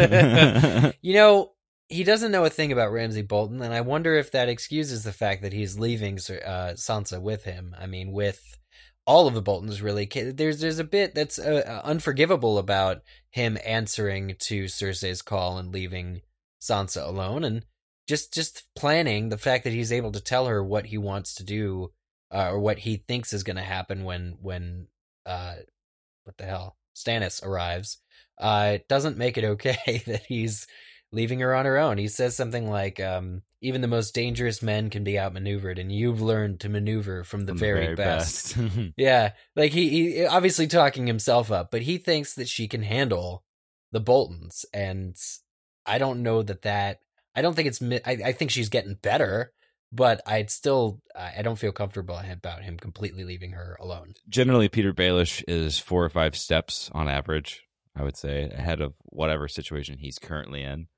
You know, he doesn't know a thing about Ramsay Bolton, and I wonder if that excuses the fact that he's leaving uh, Sansa with him. I mean, with all of the Boltons, really. There's there's a bit that's uh, unforgivable about him answering to Cersei's call and leaving Sansa alone, and just just planning the fact that he's able to tell her what he wants to do, uh, or what he thinks is going to happen when when uh, what the hell Stannis arrives. Uh, it doesn't make it okay that he's leaving her on her own. He says something like, um, even the most dangerous men can be outmaneuvered, and you've learned to maneuver from the, from very, the very best. best. Yeah, like he, he obviously talking himself up, but he thinks that she can handle the Boltons, and I don't know that that, I don't think it's, I, I think she's getting better, but I'd still, I don't feel comfortable about him completely leaving her alone. Generally, Peter Baelish is four or five steps on average, I would say, ahead of whatever situation he's currently in.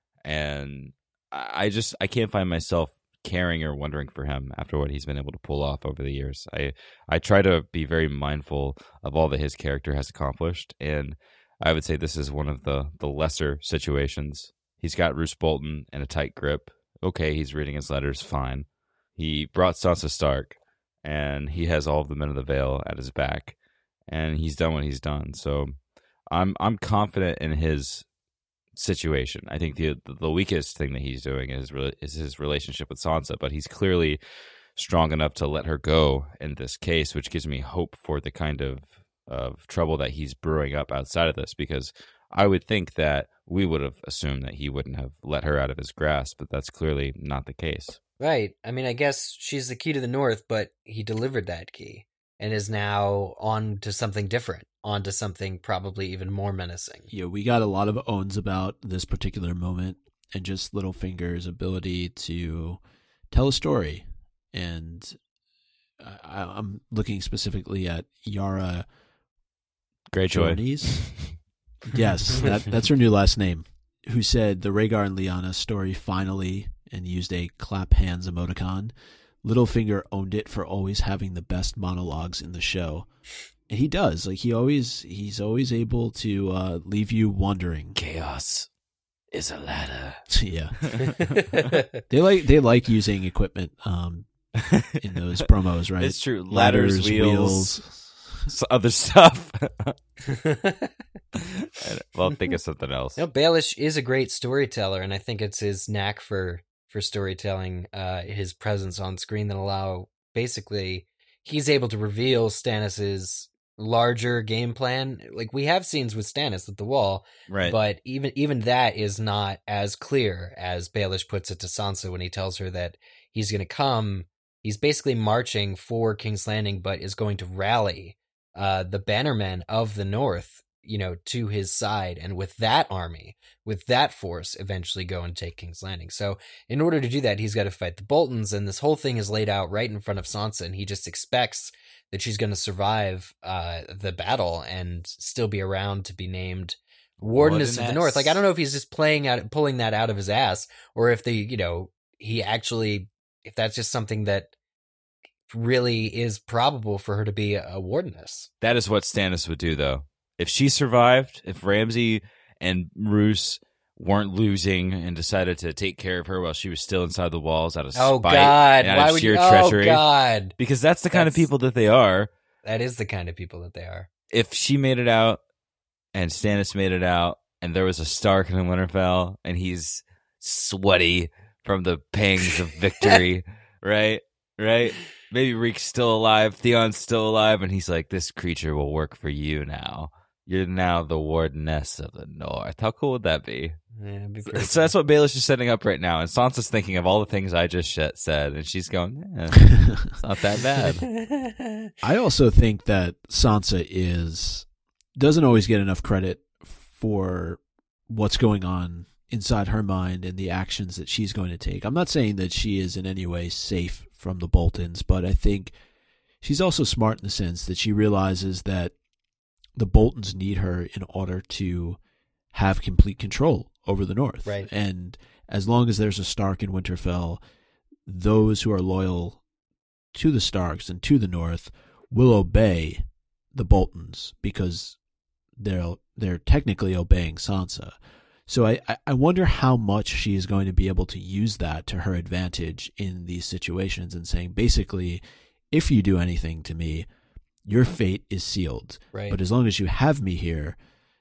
And I just, I can't find myself caring or wondering for him after what he's been able to pull off over the years. I, I try to be very mindful of all that his character has accomplished, and I would say this is one of the, the lesser situations. He's got Roose Bolton in a tight grip. Okay, he's reading his letters, fine. He brought Sansa Stark, and he has all of the Men of the Vale at his back, and he's done what he's done. So I'm I'm confident in his situation. I think the the weakest thing that he's doing is is his relationship with Sansa, but he's clearly strong enough to let her go in this case, which gives me hope for the kind of of trouble that he's brewing up outside of this, because I would think that we would have assumed that he wouldn't have let her out of his grasp, but that's clearly not the case. Right. I mean, I guess she's the key to the North, but he delivered that key and is now on to something different, on to something probably even more menacing. Yeah, we got a lot of owns about this particular moment, and just Littlefinger's ability to tell a story. And I, I'm looking specifically at Yara Greyjoy. Yes, that, that's her new last name, who said the Rhaegar and Lyanna story finally, and used a clap hands emoticon. Littlefinger owned it for always having the best monologues in the show. And he does. Like he always he's always able to uh, leave you wondering. Chaos is a ladder. Yeah. they like they like using equipment um, in those promos, right? It's true. Ladders, Ladders wheels, wheels. Other stuff. Well, think of something else. No, Baelish is a great storyteller, and I think it's his knack for for storytelling, uh, his presence on screen that allow basically he's able to reveal Stannis's larger game plan. Like we have scenes with Stannis at the Wall, right? But even even that is not as clear as Baelish puts it to Sansa when he tells her that he's going to come. He's basically marching for King's Landing, but is going to rally uh, the bannermen of the North you know, to his side, and with that army, with that force, eventually go and take King's Landing. So in order to do that, he's got to fight the Boltons, and this whole thing is laid out right in front of Sansa, and he just expects that she's going to survive uh, the battle and still be around to be named Wardeness of the North. Like, I don't know if he's just playing out, pulling that out of his ass, or if they, you know, he actually, if that's just something that really is probable for her to be a Wardeness. That is what Stannis would do, though. If she survived, if Ramsay and Roose weren't losing and decided to take care of her while she was still inside the walls out of oh, spite God. and out Why of would sheer you? treachery. Oh, God. Because that's the kind That's, of people that they are. That is the kind of people that they are. If she made it out and Stannis made it out and there was a Stark in Winterfell and he's sweaty from the pangs of victory, right? Right? Maybe Reek's still alive, Theon's still alive, and he's like, this creature will work for you now. You're now the Wardeness of the North. How cool would that be? Yeah, it'd be So, pretty so that's what Baelish is setting up right now, and Sansa's thinking of all the things I just sh- said, and she's going, eh, it's not that bad. I also think that Sansa is doesn't always get enough credit for what's going on inside her mind and the actions that she's going to take. I'm not saying that she is in any way safe from the Boltons, but I think she's also smart in the sense that she realizes that the Boltons need her in order to have complete control over the North. Right. And as long as there's a Stark in Winterfell, those who are loyal to the Starks and to the North will obey the Boltons because they're they're technically obeying Sansa. So I, I wonder how much she is going to be able to use that to her advantage in these situations and saying, basically, if you do anything to me, your fate is sealed. Right. But as long as you have me here,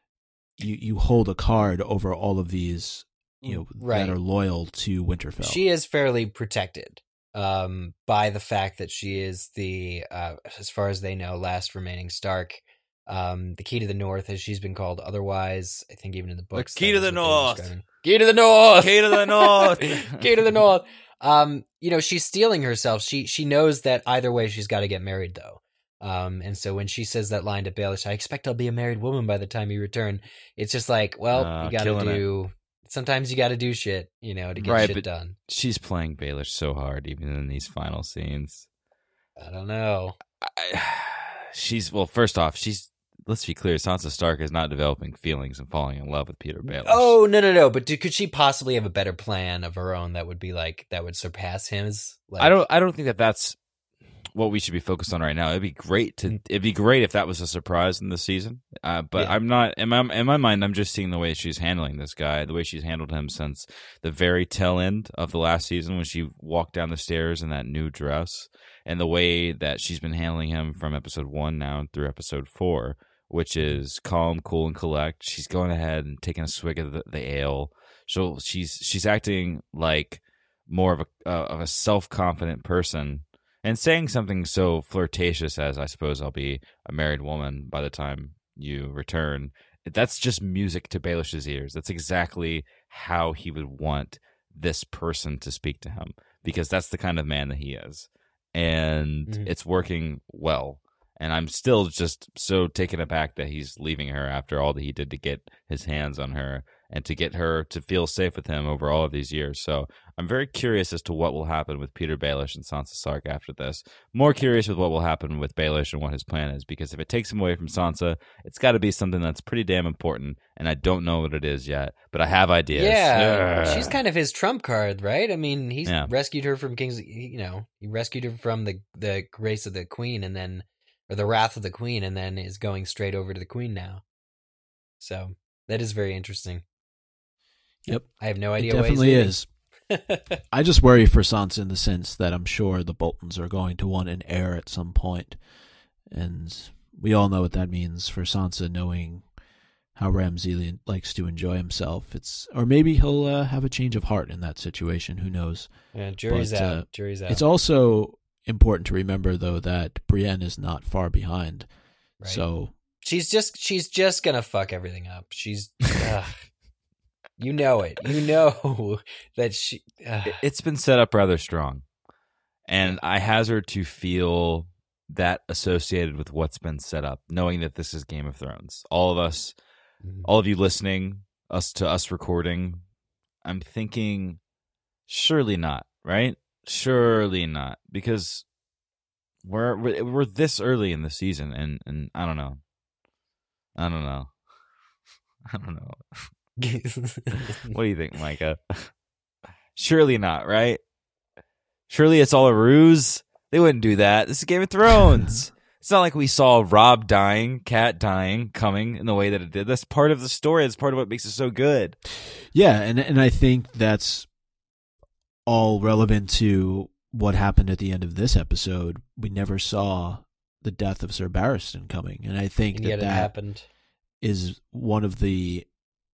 you, you hold a card over all of these, you know, right. that are loyal to Winterfell. She is fairly protected um, by the fact that she is the, uh, as far as they know, last remaining Stark. Um, the key to the North, as she's been called. Otherwise, I think even in the books, The key to the North. Key to the North. Key to the North. Key to the North. Um, you know, she's steeling herself. She she knows that either way, she's got to get married, though. Um, and so when she says that line to Baelish, I expect I'll be a married woman by the time you return. It's just like, well, Uh, you got to do. It. Sometimes you got to do shit, you know, to get Right, shit but done. She's playing Baelish so hard, even in these final scenes. I don't know. I, she's well. First off, she's. Let's be clear, Sansa Stark is not developing feelings and falling in love with Peter Baelish. Oh, no, no, no. But do, could she possibly have a better plan of her own that would be like, that would surpass his? Like, I don't I don't think that that's what we should be focused on right now. It'd be great to it'd be great if that was a surprise in the season. Uh, but Yeah. I'm not in my in my mind. I'm just seeing the way she's handling this guy, the way she's handled him since the very tail end of the last season when she walked down the stairs in that new dress, and the way that she's been handling him from episode one now through episode four, which is calm, cool, and collect. She's going ahead and taking a swig of the, the ale. So she's she's acting like more of a uh, of a self confident person. And saying something so flirtatious as, I suppose I'll be a married woman by the time you return, that's just music to Baelish's ears. That's exactly how he would want this person to speak to him, because that's the kind of man that he is. And Mhm. it's working well. And I'm still just so taken aback that he's leaving her after all that he did to get his hands on her and to get her to feel safe with him over all of these years. So I'm very curious as to what will happen with Peter Baelish and Sansa Stark after this. More curious with what will happen with Baelish and what his plan is, because if it takes him away from Sansa, it's got to be something that's pretty damn important, and I don't know what it is yet, but I have ideas. Yeah, Ugh. she's kind of his trump card, right? I mean, he's Yeah. rescued her from King's, you know, he rescued her from the, the grace of the Queen and then, or the wrath of the Queen, and then is going straight over to the Queen now. So that is very interesting. Yep. I have no It idea why he's definitely leaving. is. I just worry for Sansa in the sense that I'm sure the Boltons are going to want an heir at some point. And we all know what that means for Sansa, knowing how Ramsay likes to enjoy himself. It's Or maybe he'll uh, have a change of heart in that situation. Who knows? Yeah, jury's But, out. uh, Jury's out. It's also important to remember, though, that Brienne is not far behind. Right. So She's just she's just gonna fuck everything up. She's ugh. You know it. You know that she ugh. It's been set up rather strong, and I hazard to feel that associated with what's been set up, knowing that this is Game of Thrones. All of us, all of you listening, us to us recording, I'm thinking, surely not, right? Surely not, because we're we're, we're this early in the season, and, and I don't know. I don't know. I don't know. What do you think, Micah? Surely not, right? Surely it's all a ruse. They wouldn't do that. This is Game of Thrones. It's not like we saw Rob dying, Cat dying, coming in the way that it did. That's part of the story. That's part of what makes it so good. Yeah, and and I think that's all relevant to what happened at the end of this episode. We never saw the death of Sir Barristan coming, and I think And that yet it that happened. is one of the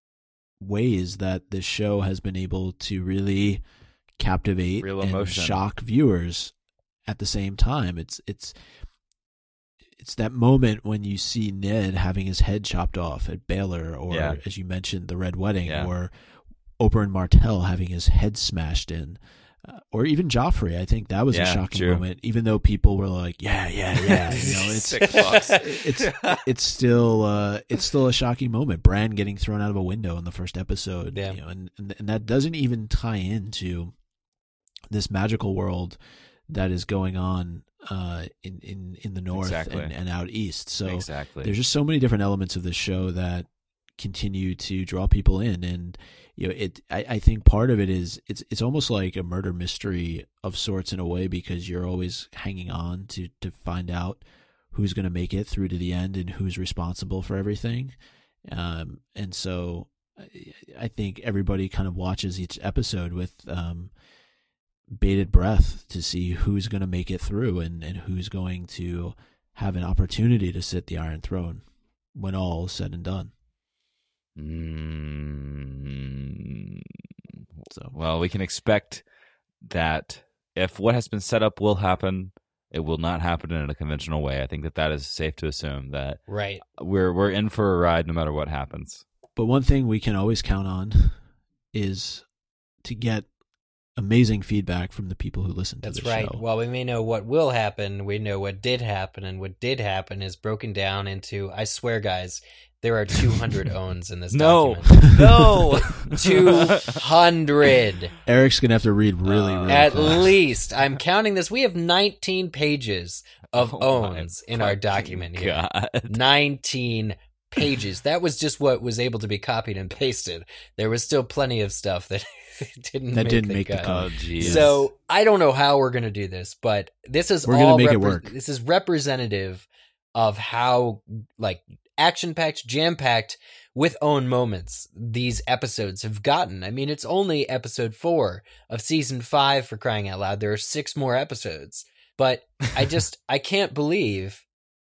ways that this show has been able to really captivate Real and emotion. shock viewers at the same time. It's it's it's that moment when you see Ned having his head chopped off at Baylor, or Yeah. as you mentioned, the Red Wedding, Yeah. or Oberyn Martell having his head smashed in. Uh, or even Joffrey. I think that was Yeah, a shocking true. moment, even though people were like, "Yeah, yeah, yeah," you know, it's Sick fucks. it's it's still uh, it's still a shocking moment. Bran getting thrown out of a window in the first episode, Yeah. you know, and, and and that doesn't even tie into this magical world that is going on uh, in in in the north Exactly. and, and out east. So Exactly. there's just so many different elements of this show that continue to draw people in, and you know, it. I, I think part of it is it's it's almost like a murder mystery of sorts in a way, because you're always hanging on to to find out who's going to make it through to the end and who's responsible for everything. Um, and so I- I think everybody kind of watches each episode with um, bated breath to see who's going to make it through, and, and who's going to have an opportunity to sit the Iron Throne when all is said and done. Mm, So well, we can expect that if what has been set up will happen, it will not happen in a conventional way. I think that that is safe to assume that Right. we're we're in for a ride no matter what happens. But one thing we can always count on is to get amazing feedback from the people who listen to That's the right. show. While we may know what will happen, we know what did happen, and what did happen is broken down into, I swear, guys, there are two hundred owns in this No, document. no, two hundred. Eric's going to have to read really, Uh, really At fast. least. I'm counting this. We have nineteen pages of Oh my owns in our fucking document here. God. nineteen pages. That was just what was able to be copied and pasted. There was still plenty of stuff that didn't That make didn't the make the cut. cut. Oh, jeez. So I don't know how we're going to do this, but this is We're gonna all make it repre- work. This is representative of how like action-packed, jam-packed with own moments these episodes have gotten. I mean, it's only episode four of season five, for crying out loud. There are six more episodes, but I just I can't believe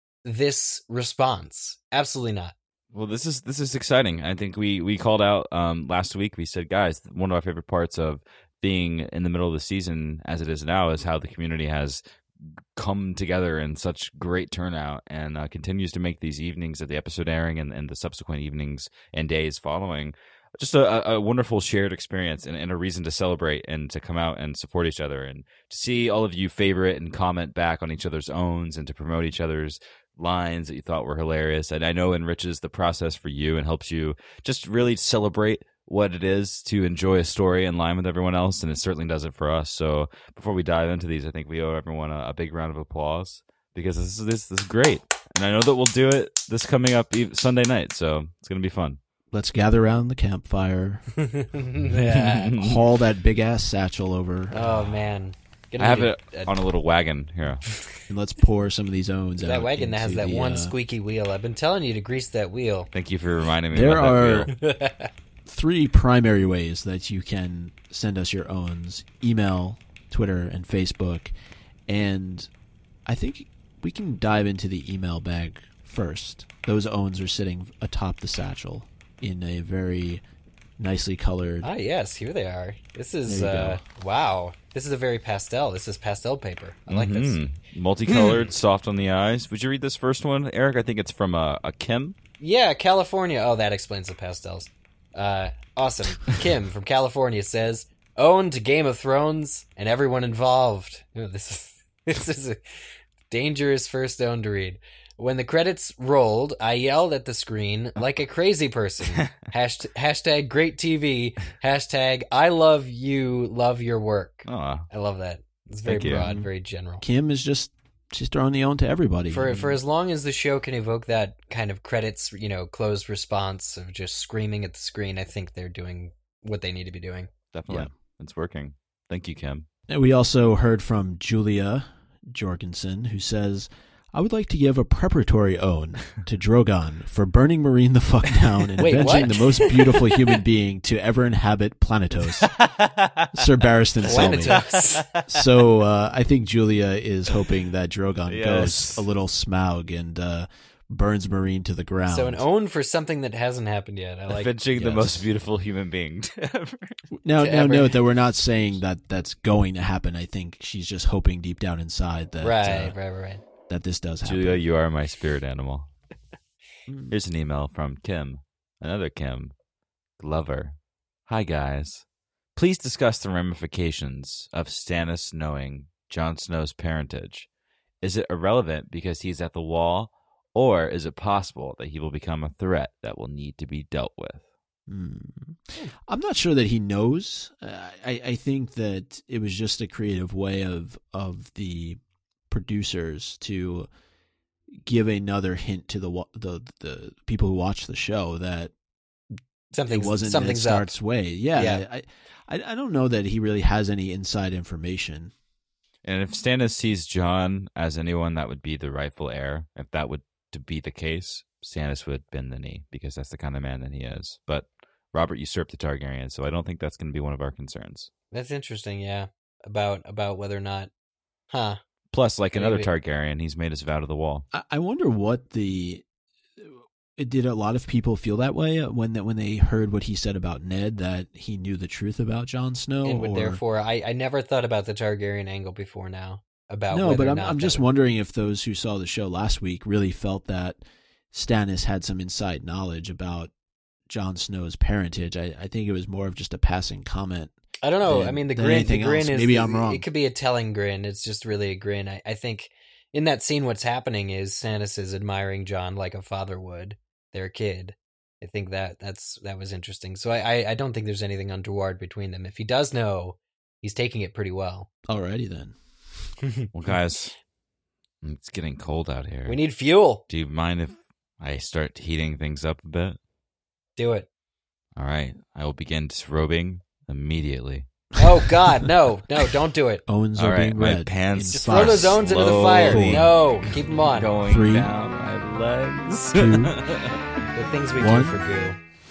this response. Absolutely not. Well, this is this is exciting. I think we we called out um, last week. We said, guys, one of our favorite parts of being in the middle of the season, as it is now, is how the community has come together in such great turnout, and uh, continues to make these evenings of the episode airing and, and the subsequent evenings and days following just a, a wonderful shared experience, and, and a reason to celebrate and to come out and support each other, and to see all of you favorite and comment back on each other's owns, and to promote each other's lines that you thought were hilarious. And I know enriches the process for you and helps you just really celebrate what it is to enjoy a story in line with everyone else, and it certainly does it for us. So before we dive into these, I think we owe everyone a, a big round of applause, because this is this, this is great, and I know that we'll do it this coming up e- Sunday night, so it's gonna be fun. Let's gather around the campfire, Yeah. haul that big ass satchel over, Oh man. Gonna I have need it a- a- on a little wagon here. and let's pour some of these owns out. that wagon that has into that the, one uh, squeaky wheel. I've been telling you to grease that wheel. Thank you for reminding me. There about are that wheel. three primary ways that you can send us your owns: email, Twitter, and Facebook. And I think we can dive into the email bag first. Those owns are sitting atop the satchel in a very nicely colored. Ah, yes, here they are. This is There you uh, wow. This is a very pastel. This is pastel paper. I like this. Mhm. Multicolored, soft on the eyes. Would you read this first one, Eric? I think it's from a, a Kim. Yeah, California. Oh, that explains the pastels. Uh, awesome. Kim from California says, "Owned Game of Thrones and everyone involved." Ooh, this is this is a Dangerous first own to read. When the credits rolled, I yelled at the screen like a crazy person. Hasht- hashtag great T V. Hashtag I love you, love your work. Aw. I love that. It's very Thank you. broad, very general. Kim is just she's throwing the own to everybody. For for as long as the show can evoke that kind of credits, you know, closed response of just screaming at the screen, I think they're doing what they need to be doing. Definitely. Yeah. It's working. Thank you, Kim. And we also heard from Julia Jorgensen, who says, I would like to give a preparatory own to Drogon for burning Marine the fuck down and Wait, avenging what? the most beautiful human being to ever inhabit Planetos, Sir Barristan Selmy. Planetos. So uh, I think Julia is hoping that Drogon Yes. goes a little Smaug and uh, burns Marine to the ground. So an own for something that hasn't happened yet. I like Avenging the yes. most beautiful human being ever. Now, to now ever- note that we're not saying that that's going to happen. I think she's just hoping deep down inside that right, uh, right, right. that this does happen. Julia, you are my spirit animal. Mm. Here's an email from Kim, another Kim, Glover. Hi, guys. Please discuss the ramifications of Stannis knowing Jon Snow's parentage. Is it irrelevant because he's at the wall, or is it possible that he will become a threat that will need to be dealt with? Hmm. I'm not sure that he knows. Uh, I, I think that it was just a creative way of of the producers to give another hint to the wa- the the people who watch the show that Something it wasn't Ned something's up. Stark's way. Yeah, Yeah. I, I I don't know that he really has any inside information. And if Stannis sees Jon as anyone that would be the rightful heir, if that would to be the case, Stannis would bend the knee because that's the kind of man that he is. But Robert usurped the Targaryen, so I don't think that's going to be one of our concerns. That's interesting, yeah. About about whether or not, huh? Plus, like another Maybe. Targaryen, he's made his vow to the wall. I, I wonder what the did a lot of people feel that way when that when they heard what he said about Ned, that he knew the truth about Jon Snow. and would or... therefore, I, I never thought about the Targaryen angle before now. About no, whether but or I'm not I'm that just would- wondering if those who saw the show last week really felt that Stannis had some inside knowledge about Jon Snow's parentage. I, I think it was more of just a passing comment. I don't know. than- I mean, the than grin. The anything grin else. is Maybe the- I'm wrong. It could be a telling grin. It's just really a grin. I, I think in that scene, what's happening is Stannis is admiring Jon like a father would their kid. I think that that's that was interesting. So I, I, I don't think there's anything untoward between them. If he does know, he's taking it pretty well. Alrighty then. Well, guys, it's getting cold out here. We need fuel. Do you mind if I start heating things up a bit? Do it. All right. I will begin disrobing immediately. Oh God, no, no, don't do it. Owns All are right, being my read. pants in Just five, throw those owns into the fire. Slowly No, keep them on. Going Three, down my legs. two, The things we One. do for goo.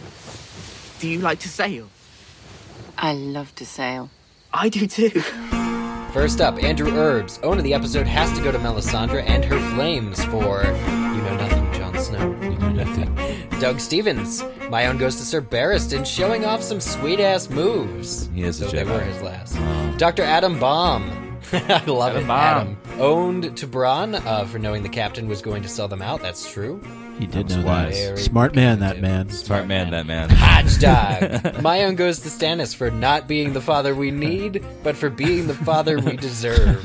Do you like to sail? I love to sail. I do too. First up, Andrew Herbs. Owner of the episode has to go to Melisandre and her flames for You Know Nothing, Jon Snow. You know nothing. Doug Stevens. My own goes to Sir Barristan, showing off some sweet-ass moves. He is a So they Jedi. were his last. Oh. Doctor Adam Baum. I love Adam it, Baum. Adam. Owned to Bronn uh, for knowing the captain was going to sell them out. That's true. He did That know was that. wise. Very Smart man, that good. man. Smart man, that man. Hodge dog. My own goes to Stannis for not being the father we need, but for being the father we deserve.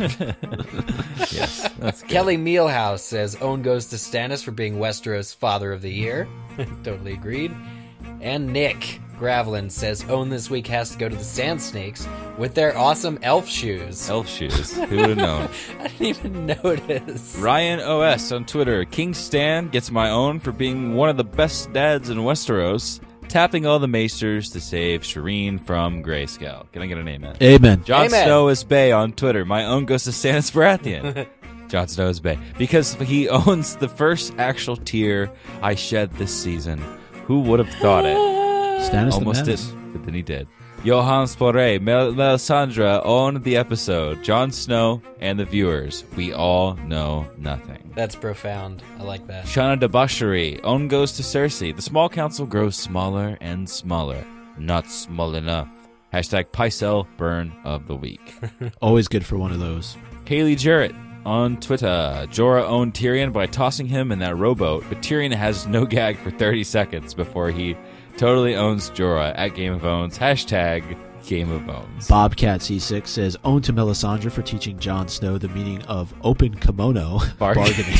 Yes, that's good. Kelly Mealhouse says own goes to Stannis for being Westeros Father of the Year. Totally agreed. And Nick Gravelin says own this week has to go to the Sand Snakes with their awesome elf shoes. Elf shoes. Who would have known? I didn't even notice. Ryan O S on Twitter. King Stan gets my own for being one of the best dads in Westeros, tapping all the maesters to save Shireen from Grayscale. Can I get a name in? Amen. Jon Amen. Snow is Bay on Twitter. My own goes to Stannis Baratheon. Jon Snow is Bay. Because he owns the first actual tear I shed this season. Who would have thought it? Stannis Almost the did, man. but then he did. Johan Spore, Mel- Melisandre owned the episode. Jon Snow and the viewers. We all know nothing. That's profound. I like that. Shana Debauchery. Own goes to Cersei. The small council grows smaller and smaller. Not small enough. Hashtag Pycelle burn of the week. Always good for one of those. Haley Jarrett on Twitter. Jorah owned Tyrion by tossing him in that rowboat, but Tyrion has no gag for thirty seconds before he Totally owns Jorah at Game of Owns. Hashtag Game of Owns. Bobcat C six says, own to Melisandre for teaching Jon Snow the meaning of open kimono Bargain. bargaining.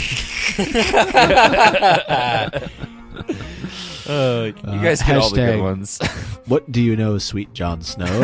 Uh, you guys get all the good hashtag- ones. What do you know, sweet Jon Snow?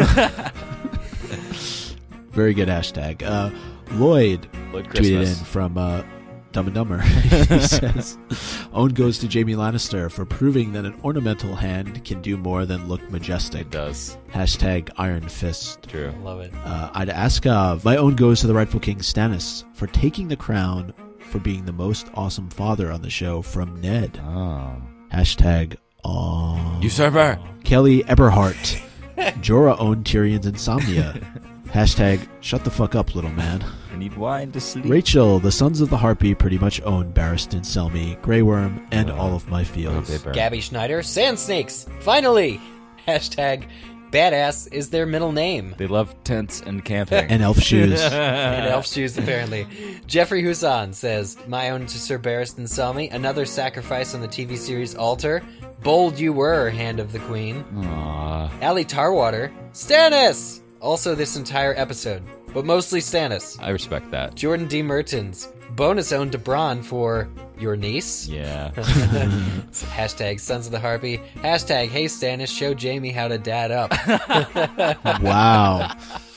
Very good hashtag. Uh, Lloyd Lloyd tweeted Christmas. in from uh, Dumb and Dumber. He says, own goes to Jaime Lannister for proving that an ornamental hand can do more than look majestic. It does. Hashtag Iron Fist. True. Love it. Uh, Ida Askov, my own goes to the rightful King Stannis for taking the crown for being the most awesome father on the show from Ned. Oh. Hashtag Aww. Usurper. Kelly Eberhardt. Jorah owned Tyrion's insomnia. Hashtag shut the fuck up, little man. I need wine to sleep. Rachel, the Sons of the Harpy pretty much own Barristan Selmy, Grey Worm, and Oh. all of my fields. Okay, burn. Gabby Schneider, Sand Snakes, finally! Hashtag badass is their middle name. They love tents and camping. And elf shoes. And elf shoes, apparently. Jeffrey Husan says, my own to Sir Barristan Selmy, another sacrifice on the T V series altar. Bold you were, Hand of the Queen. Aww. Ali Tarwater, Stannis! Also this entire episode, but mostly Stannis. I respect that. Jordan D. Mertens, bonus owned to Bronn for your niece. Yeah. Hashtag Sons of the Harpy. Hashtag Hey Stannis, show Jamie how to dad up. Wow.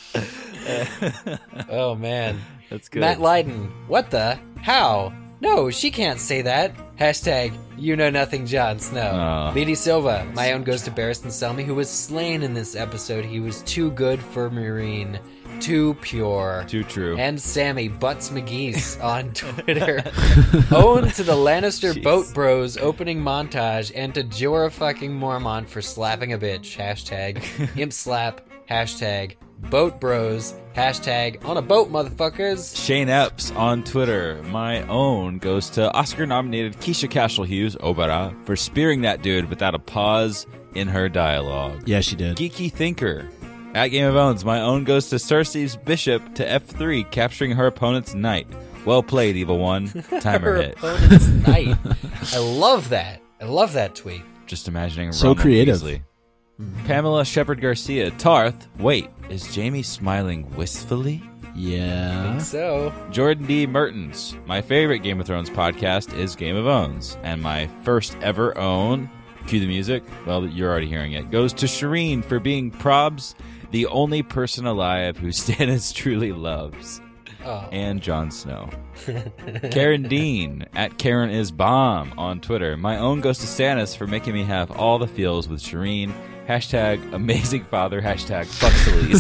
Oh man. That's good. Matt Lydon, what the? How? No, she can't say that. Hashtag You Know Nothing Jon Snow. Aw. Lady Silva, my own goes to Barristan Selmy, who was slain in this episode. He was too good for Marine. Too pure. Too true. And Sammy Butts McGeese on Twitter. Own to the Lannister Jeez. Boat Bros opening montage and to Jorah fucking Mormont for slapping a bitch. Hashtag Imp Slap. Hashtag Boat Bros. Hashtag On a Boat, motherfuckers. Shane Epps on Twitter. My own goes to Oscar-nominated Keisha Cashel Hughes, Obara, for spearing that dude without a pause in her dialogue. Yeah, she did. Geeky Thinker. At Game of Owns, my own goes to Cersei's bishop to F three, capturing her opponent's knight. Well played, Evil One. Timer Her hit. opponent's knight. I love that. I love that tweet. Just imagining So Roman creative. Weasley. Pamela Shepard Garcia. Tarth. Wait, is Jamie smiling wistfully? Yeah. So, Jordan D. Mertens. My favorite Game of Thrones podcast is Game of Owns, and my first ever own, cue the music, well, you're already hearing it, goes to Shireen for being probs the only person alive who Stannis truly loves, oh. and Jon Snow. Karen Dean, at Karen is Bomb on Twitter. My own goes to Stannis for making me have all the feels with Shireen. Hashtag amazing father. Hashtag fuck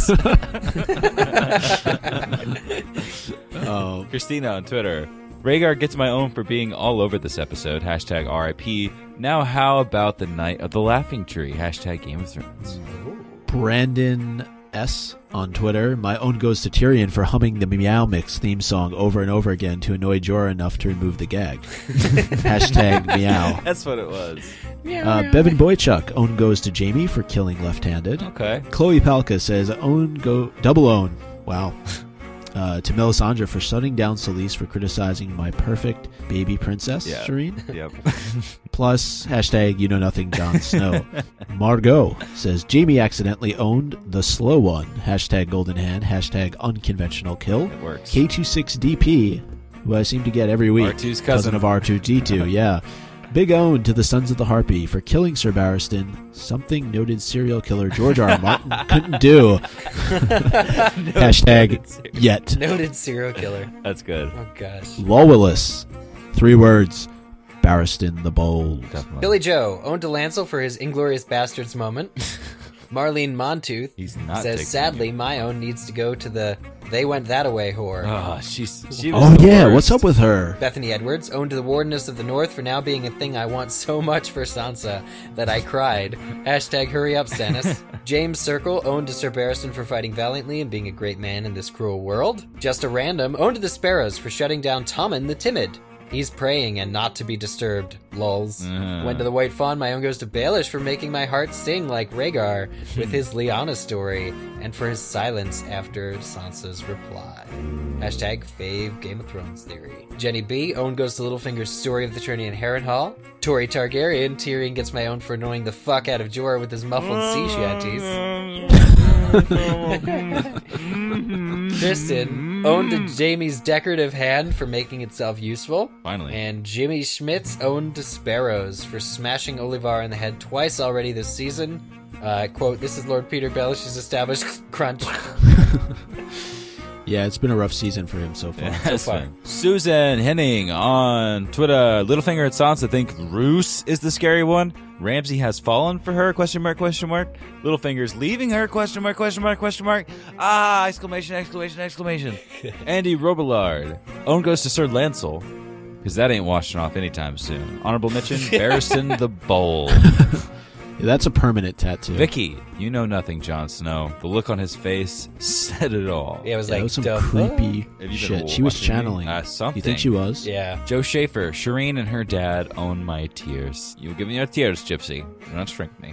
Khalees. Oh, Christina on Twitter. Rhaegar gets my own for being all over this episode. Hashtag R I P. Now how about the Night of the Laughing Tree? Hashtag Game of Thrones. Brandon S on Twitter. My own goes to Tyrion for humming the Meow Mix theme song over and over again to annoy Jorah enough to remove the gag. Hashtag meow. That's what it was. Uh, Bevan Boychuk, own goes to Jamie for killing left-handed. Okay. Chloe Palka says own go double own. Wow. Uh, to Melisandre for shutting down Selyse for criticizing my perfect baby princess, Yeah. Shireen. Yep. Plus, hashtag you know nothing Jon Snow. Margot says Jamie accidentally owned the slow one. Hashtag golden hand. Hashtag unconventional kill. It works. K twenty-six D P, who I seem to get every week. R two's cousin. of R two D two, yeah. Big own to the Sons of the Harpy for killing Sir Barristan. Something noted serial killer George R. R. Martin couldn't do. Hashtag yet. Noted serial killer. That's good. Oh, gosh. Lawless. Three words. Barristan the Bold. Definitely. Billy Joe, owned to Lancel for his Inglorious Bastards moment. Marlene Montooth He's not says, taking sadly, you. my own needs to go to the They Went That-A-Way whore. Oh, she's, she was Oh, the yeah. worst. What's up with her? Bethany Edwards, owned to the Wardeness of the North for now being a thing I want so much for Sansa that I cried. Hashtag hurry up, Stannis. James Circle, owned to Sir Barristan for fighting valiantly and being a great man in this cruel world. Just a Random, owned to the Sparrows for shutting down Tommen the Timid. He's praying and not to be disturbed. Lulz. Uh. Went to the White Fawn. My own goes to Baelish for making my heart sing like Rhaegar with his Lyanna story, and for his silence after Sansa's reply. Hashtag fave Game of Thrones theory. Jenny B. Owen goes to Littlefinger's story of the tourney in Harrenhal. Tori Targaryen. Tyrion gets my own for annoying the fuck out of Jorah with his muffled sea shanties. Tristan owned to Jaime's decorative hand for making itself useful. Finally. And Jimmy Schmitz owned to Sparrows for smashing Olivar in the head twice already this season. Uh, quote, this is Lord Peter Baelish's established crunch. Yeah, it's been a rough season for him so far. Yeah, So it's far. fun. Susan Henning on Twitter. Littlefinger and Sansa think Roose is the scary one. Ramsay has fallen for her, question mark, question mark. Littlefinger's leaving her, question mark, question mark, question mark. Ah, exclamation, exclamation, exclamation. Andy Robillard. Owen goes to Sir Lancel, because that ain't washing off anytime soon. Honorable mention, Barristan the Bold. Yeah, that's a permanent tattoo. Vicky, you know nothing, Jon Snow. The look on his face said it all. Yeah, it was Yeah, like, that was some "Duh, creepy Have you been shit. She was watching me? channeling. Uh, You something. think she was? Yeah. Joe Schaefer, Shireen and her dad own my tears. You give me your tears, Gypsy. Do not shrink me.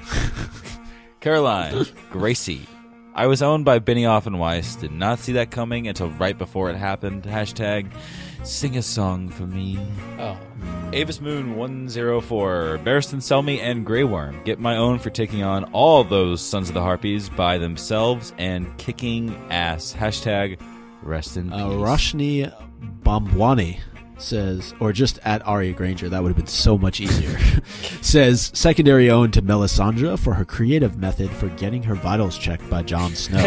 Caroline, Gracie. I was owned by Benioff and Weiss. Did not see that coming until right before it happened. Hashtag sing a song for me. Oh. Avis Moon one oh four. Barristan Selmy and Grey Worm get my own for taking on all those Sons of the Harpies by themselves and kicking ass. Hashtag rest in peace. Uh, Roshni Bambwani says, or just at Arya Granger, that would have been so much easier, says, secondary owned to Melisandre for her creative method for getting her vitals checked by Jon Snow.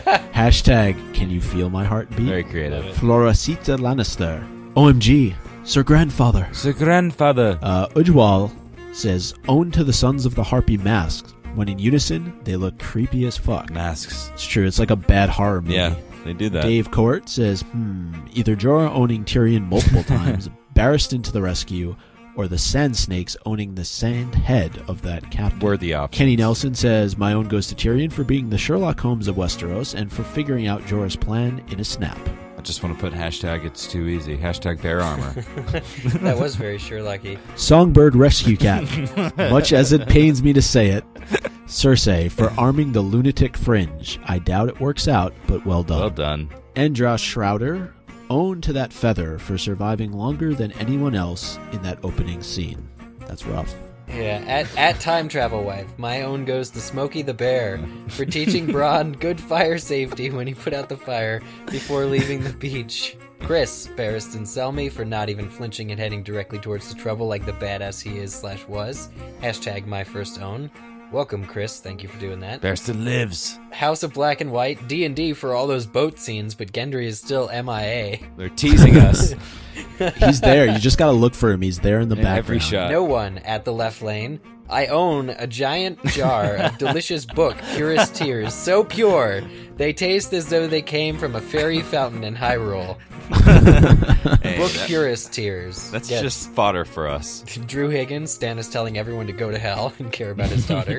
Hashtag, can you feel my heartbeat? Very creative. Floracita Lannister. O M G, Sir Grandfather. So grandfather. Uh, Ujwal says, owned to the Sons of the Harpy masks. When in unison, they look creepy as fuck. Masks. It's true, it's like a bad horror movie. Yeah, they do that. Dave Court says, hmm, either Jorah owning Tyrion multiple times, Barristan to the rescue, or the Sand Snakes owning the sand head of that captain. Worthy options. Kenny Nelson says, my own goes to Tyrion for being the Sherlock Holmes of Westeros and for figuring out Jorah's plan in a snap. I just want to put hashtag it's too easy. Hashtag bear armor. That was very Sherlocky. Songbird Rescue Cat, much as it pains me to say it, Cersei for arming the lunatic fringe. I doubt it works out, but well done. Well done. Andros Schrouder, owned to that feather for surviving longer than anyone else in that opening scene. That's rough. Yeah, at, at Time Travel Wife, my own goes to Smokey the Bear for teaching Bronn good fire safety when he put out the fire before leaving the beach. Chris, Barristan Selmy for not even flinching and heading directly towards the trouble like the badass he is slash was. Hashtag my first own. Welcome, Chris. Thank you for doing that. Barristan lives. House of Black and White, D and D for all those boat scenes, but Gendry is still M I A. They're teasing us. He's there. You just got to look for him. He's there in the In background. every shot. No one at the left lane. I own a giant jar of delicious book, Purest Tears, so pure they taste as though they came from a fairy fountain in Hyrule. Hey, Book that- Purest Tears. That's Yes. just fodder for us. Drew Higgins. Stan is telling everyone to go to hell and care about his daughter.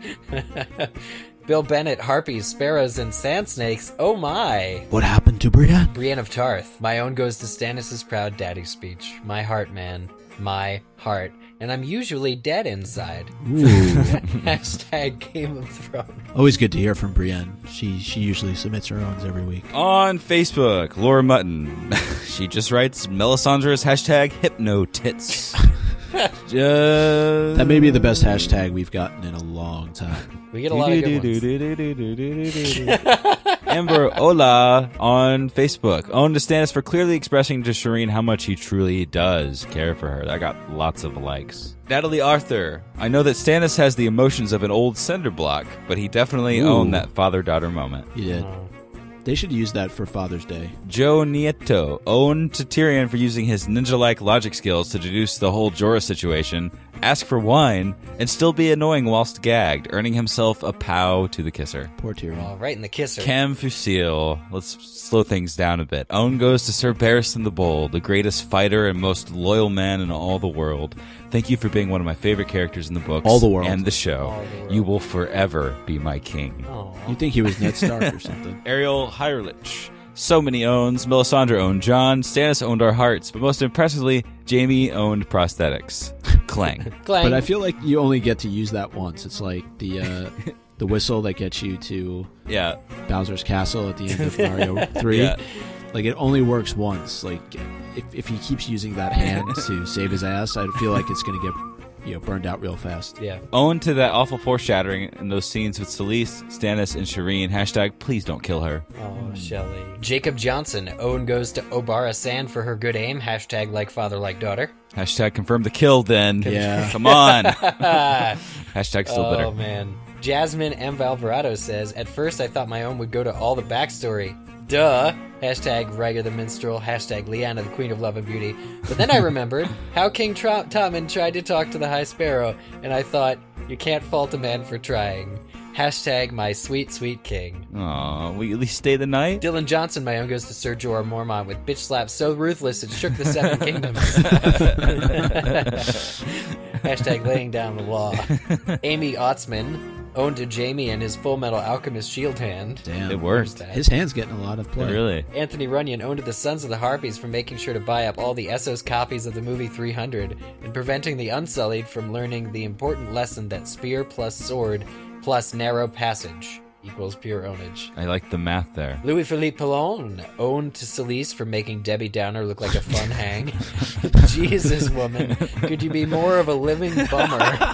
Bill Bennett, Harpies, Sparrows, and Sand Snakes. Oh my! What happened to Brienne? Brienne of Tarth. My own goes to Stannis' proud daddy speech. My heart, man. My heart. And I'm usually dead inside. Ooh. Hashtag Game of Thrones. Always good to hear from Brienne. She she usually submits her owns every week. On Facebook, Laura Mutton. She just writes Melisandre's hashtag hypnotits. Just... That may be the best hashtag we've gotten in a long time. We get a lot of good ones. Amber Ola on Facebook. Owned to Stannis for clearly expressing to Shireen how much he truly does care for her. That got lots of likes. Natalie Arthur. I know that Stannis has the emotions of an old cinder block, but he definitely Ooh. owned that father-daughter moment. He did. They should use that for Father's Day. Joe Nieto, owned to Tyrion for using his ninja-like logic skills to deduce the whole Jorah situation, ask for wine, and still be annoying whilst gagged, earning himself a pow to the kisser. Poor Tyrion. Oh, right in the kisser. Cam Fusil. Let's slow things down a bit. Owen goes to Sir Barristan the Bold, the greatest fighter and most loyal man in all the world. Thank you for being one of my favorite characters in the books All the world. and the show. All the world. You will forever be my king. Aw. You'd think he was Ned Stark or something. Ariel Hirlich. So many owns. Melisandre owned Jon. Stannis owned our hearts. But most impressively, Jaime owned prosthetics. Clang. Clang. But I feel like you only get to use that once. It's like the uh, the whistle that gets you to Yeah. Bowser's Castle at the end of Mario three. Yeah. Like, it only works once. Like, if if he keeps using that hand to save his ass, I feel like it's going to get, you know, burned out real fast. Yeah. Own to that awful foreshadowing in those scenes with Selyse, Stannis, and Shireen. Hashtag, please don't kill her. Oh, Shelley. Jacob Johnson. Owen goes to Obara Sand for her good aim. Hashtag like father, like daughter. Hashtag confirm the kill then. Yeah. Come on. Hashtag still Oh, bitter. man. Jasmine M. Alvarado says, at first I thought my own would go to all the backstory. Duh. Hashtag Rhaegar the Minstrel. Hashtag Lyanna the Queen of Love and Beauty. But then I remembered how King Tra- Tommen tried to talk to the High Sparrow, and I thought, you can't fault a man for trying. Hashtag my sweet, sweet king. Aw, will you at least stay the night? Dylan Johnson, my own goes to Ser Jorah Mormont with bitch slaps so ruthless it shook the Seven Kingdoms. Hashtag laying down the law. Amy Otzman, owned to Jaime and his Full Metal Alchemist shield hand. Damn. It worked. His hand's getting a lot of play. Really? Anthony Runyon owned to the Sons of the Harpies for making sure to buy up all the Essos copies of the movie three hundred and preventing the Unsullied from learning the important lesson that spear plus sword plus narrow passage equals pure ownage. I like the math there. Louis Philippe Pallone owned to Selyse for making Debbie Downer look like a fun hang. Jesus, woman, could you be more of a living bummer?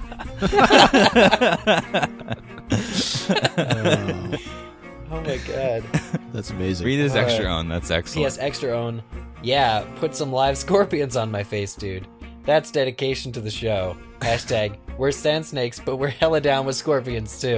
Oh, Oh my god. that's amazing. Read his All extra right. own. That's P excellent. S extra own. Yeah, put some live scorpions on my face, dude. That's dedication to the show. Hashtag, we're sand snakes, but we're hella down with scorpions too.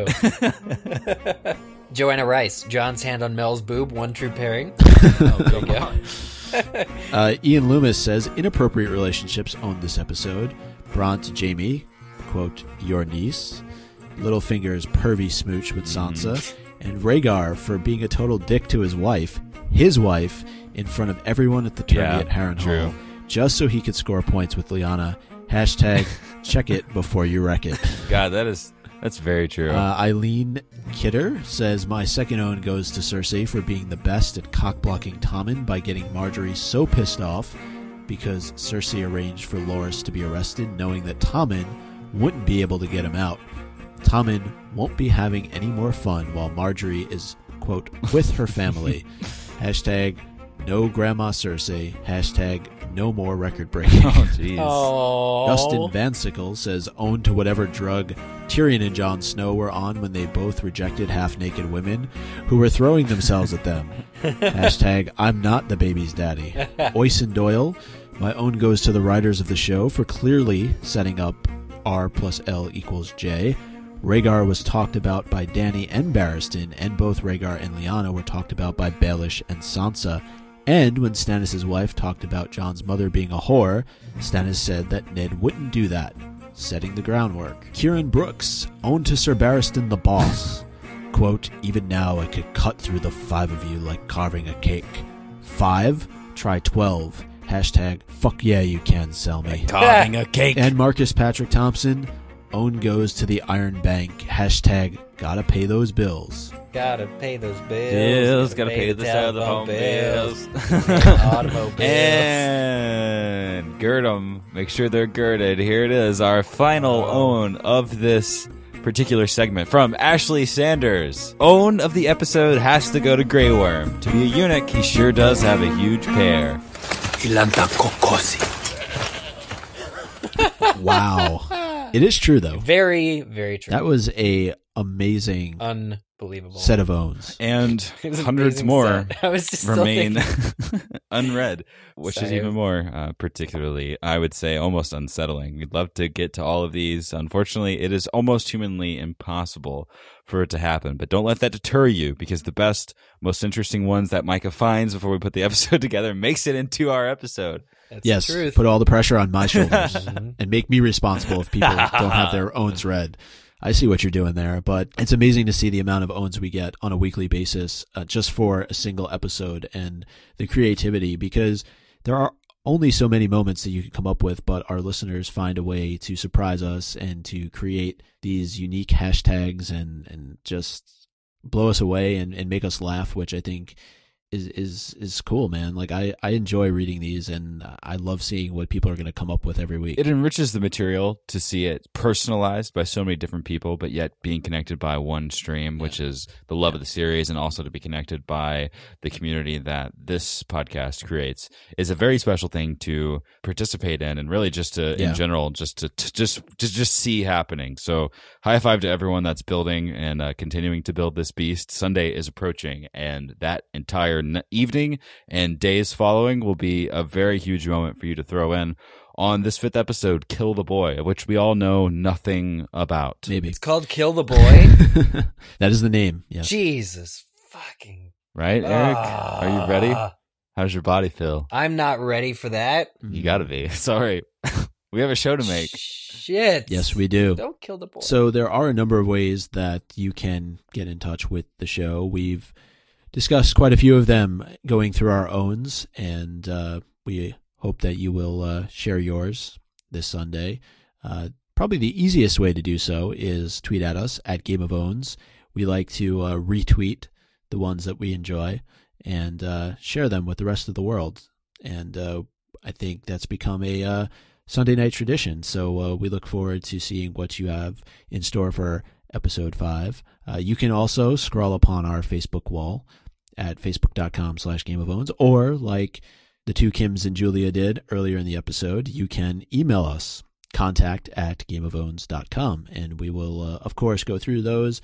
Joanna Rice, John's hand on Mel's boob, one true pairing. Oh, there you go. Uh, Ian Loomis says, inappropriate relationships owned this episode. Bronn to Jaime, quote, your niece. Littlefinger's pervy smooch with Sansa. And Rhaegar for being a total dick to his wife, his wife, in front of everyone at the tourney Yeah, at Harrenhal, true. just so he could score points with Lyanna. Hashtag check it before you wreck it. God, that is that's very true. Uh, Eileen Kidder says, my second own goes to Cersei for being the best at cock-blocking Tommen by getting Marjorie so pissed off because Cersei arranged for Loras to be arrested knowing that Tommen wouldn't be able to get him out. Tommen won't be having any more fun while Marjorie is, quote, with her family. Hashtag no Grandma Cersei. Hashtag no more record breaking. oh, jeez. Oh. Dustin Van Sickle says, own to whatever drug Tyrion and Jon Snow were on when they both rejected half-naked women who were throwing themselves at them. Hashtag, I'm not the baby's daddy. Oyson Doyle, my own goes to the writers of the show for clearly setting up R plus L equals J. Rhaegar was talked about by Dany and Barristan, and both Rhaegar and Lyanna were talked about by Baelish and Sansa. And when Stannis' wife talked about Jon's mother being a whore, Stannis said that Ned wouldn't do that, setting the groundwork. Kieran Brooks, owned to Sir Barristan the boss. Quote, even now I could cut through the five of you like carving a cake. Five? Try twelve. Hashtag, fuck yeah you can sell me. Carving a cake. And Marcus Patrick Thompson, own goes to the Iron Bank. Hashtag, gotta pay those bills. Gotta pay those bills. Bills, gotta pay the telephone bills. bills. Automobiles. And gird 'em. Make sure they're girded. Here it is, our final own of this particular segment from Ashley Sanders. Own of the episode has to go to Grey Worm. To be a eunuch, he sure does have a huge pair. Wow. It is true, though. Very, very true. That was a amazing Unbelievable. set of owns. And It was an hundreds amazing more set. I was just still remain thinking- unread, which is Same. even more uh, particularly, I would say, almost unsettling. We'd love to get to all of these. Unfortunately, it is almost humanly impossible for it to happen. But don't let that deter you, because the best, most interesting ones that Micah finds before we put the episode together makes it into our episode. That's Yes, the truth. put all the pressure on my shoulders Mhm. and make me responsible if people don't have their owns read. I see what you're doing there, but it's amazing to see the amount of owns we get on a weekly basis uh, just for a single episode and the creativity, because there are only so many moments that you can come up with, but our listeners find a way to surprise us and to create these unique hashtags and, and just blow us away and, and make us laugh, which I think is is is cool, man. Like I, I enjoy reading these, and I love seeing what people are going to come up with every week. It enriches the material to see it personalized by so many different people, but yet being connected by one stream, yeah. which is the love yeah. of the series, and also to be connected by the community that this podcast creates is a very special thing to participate in, and really just to, yeah. in general, just to, to just to just see happening. So high five to everyone that's building and uh, continuing to build this beast. Sunday is approaching, and that entire evening and days following will be a very huge moment for you to throw in on this fifth episode, Kill the Boy, which we all know nothing about. Maybe it's called Kill the Boy. That is the name. Yeah. Jesus fucking right, Eric. Uh, Are you ready? How's your body feel? I'm not ready for that. You gotta be. Sorry, we have a show to make. Shit. Yes, we do. Don't kill the boy. So there are a number of ways that you can get in touch with the show. We've discussed quite a few of them going through our owns, and uh, we hope that you will uh, share yours this Sunday. Uh, probably the easiest way to do so is tweet at us at Game of Owns. We like to uh, retweet the ones that we enjoy and uh, share them with the rest of the world. And uh, I think that's become a uh, Sunday night tradition. So uh, we look forward to seeing what you have in store for episode five. Uh, you can also scroll upon our Facebook wall at facebook.com slash Game of Owns, or like the two Kims and Julia did earlier in the episode, you can email us, contact at gameofowns dot com, and we will, uh, of course, go through those,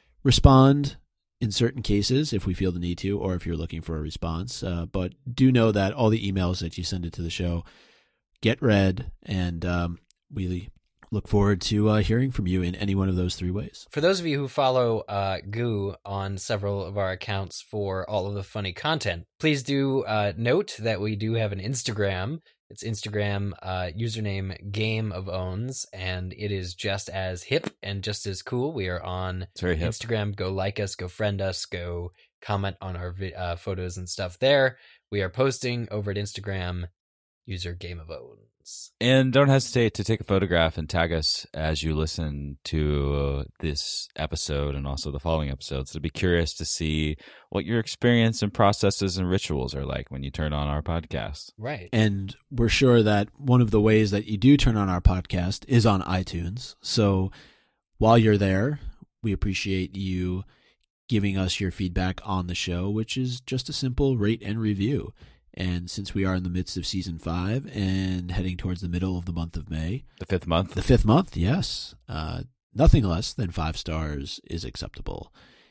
respond in certain cases if we feel the need to, or if you're looking for a response. Uh, but do know that all the emails that you send into the show get read, and um, we look forward to uh, hearing from you in any one of those three ways. For those of you who follow uh, Goo on several of our accounts for all of the funny content, please do uh, note that we do have an Instagram. It's Instagram uh, username Game of Owns, and it is just as hip and just as cool. We are on Instagram. Go like us, go friend us, go comment on our vi- uh, photos and stuff there. We are posting over at Instagram, user Game of Owns. And don't hesitate to take a photograph and tag us as you listen to uh, this episode and also the following episodes. To be curious to see what your experience and processes and rituals are like when you turn on our podcast. Right. And we're sure that one of the ways that you do turn on our podcast is on iTunes. So while you're there, we appreciate you giving us your feedback on the show, which is just a simple rate and review. And since we are in the midst of season five and heading towards the middle of the month of May. The fifth month? The fifth month, yes. Uh, nothing less than five stars is acceptable.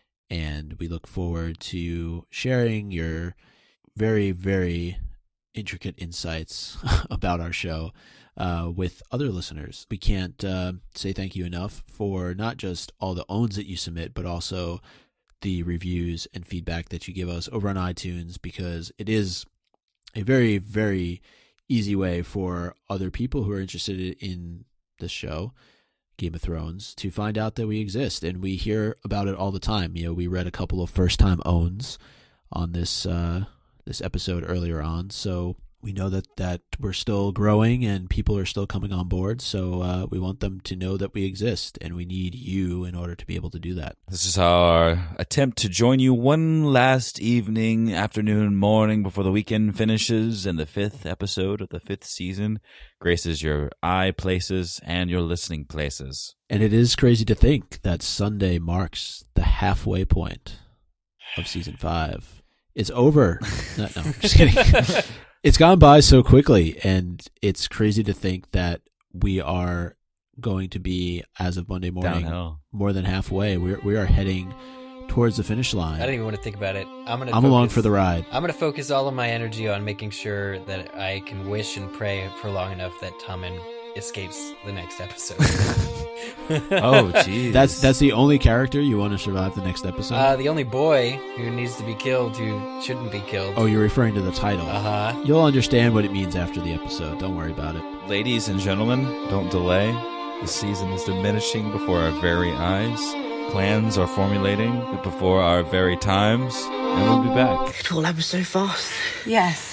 And we look forward to sharing your very, very intricate insights about our show uh, with other listeners. We can't uh, say thank you enough for not just all the owns that you submit, but also the reviews and feedback that you give us over on iTunes, because it is a very, very easy way for other people who are interested in the show, Game of Thrones, to find out that we exist. And we hear about it all the time. You know, we read a couple of first-time owns on this uh, this episode earlier on, so we know that, that we're still growing and people are still coming on board. So uh, we want them to know that we exist, and we need you in order to be able to do that. This is our attempt to join you one last evening, afternoon, morning before the weekend finishes, and the fifth episode of the fifth season graces your eye places and your listening places. And it is crazy to think that Sunday marks the halfway point of season five. It's over. no, no, I'm just kidding. It's gone by so quickly, and it's crazy to think that we are going to be, as of Monday morning, downhill, more than halfway. We're, we are heading towards the finish line. I don't even want to think about it. I'm gonna. I'm focus, along for the ride. I'm going to focus all of my energy on making sure that I can wish and pray for long enough that Tommen escapes the next episode. Oh, jeez. That's that's the only character you want to survive the next episode? Uh, the only boy who needs to be killed who shouldn't be killed. Oh, you're referring to the title. Uh-huh. You'll understand what it means after the episode. Don't worry about it. Ladies and gentlemen, don't delay. The season is diminishing before our very eyes. Plans are formulating before our very times. And we'll be back. It all happened so fast. Yes.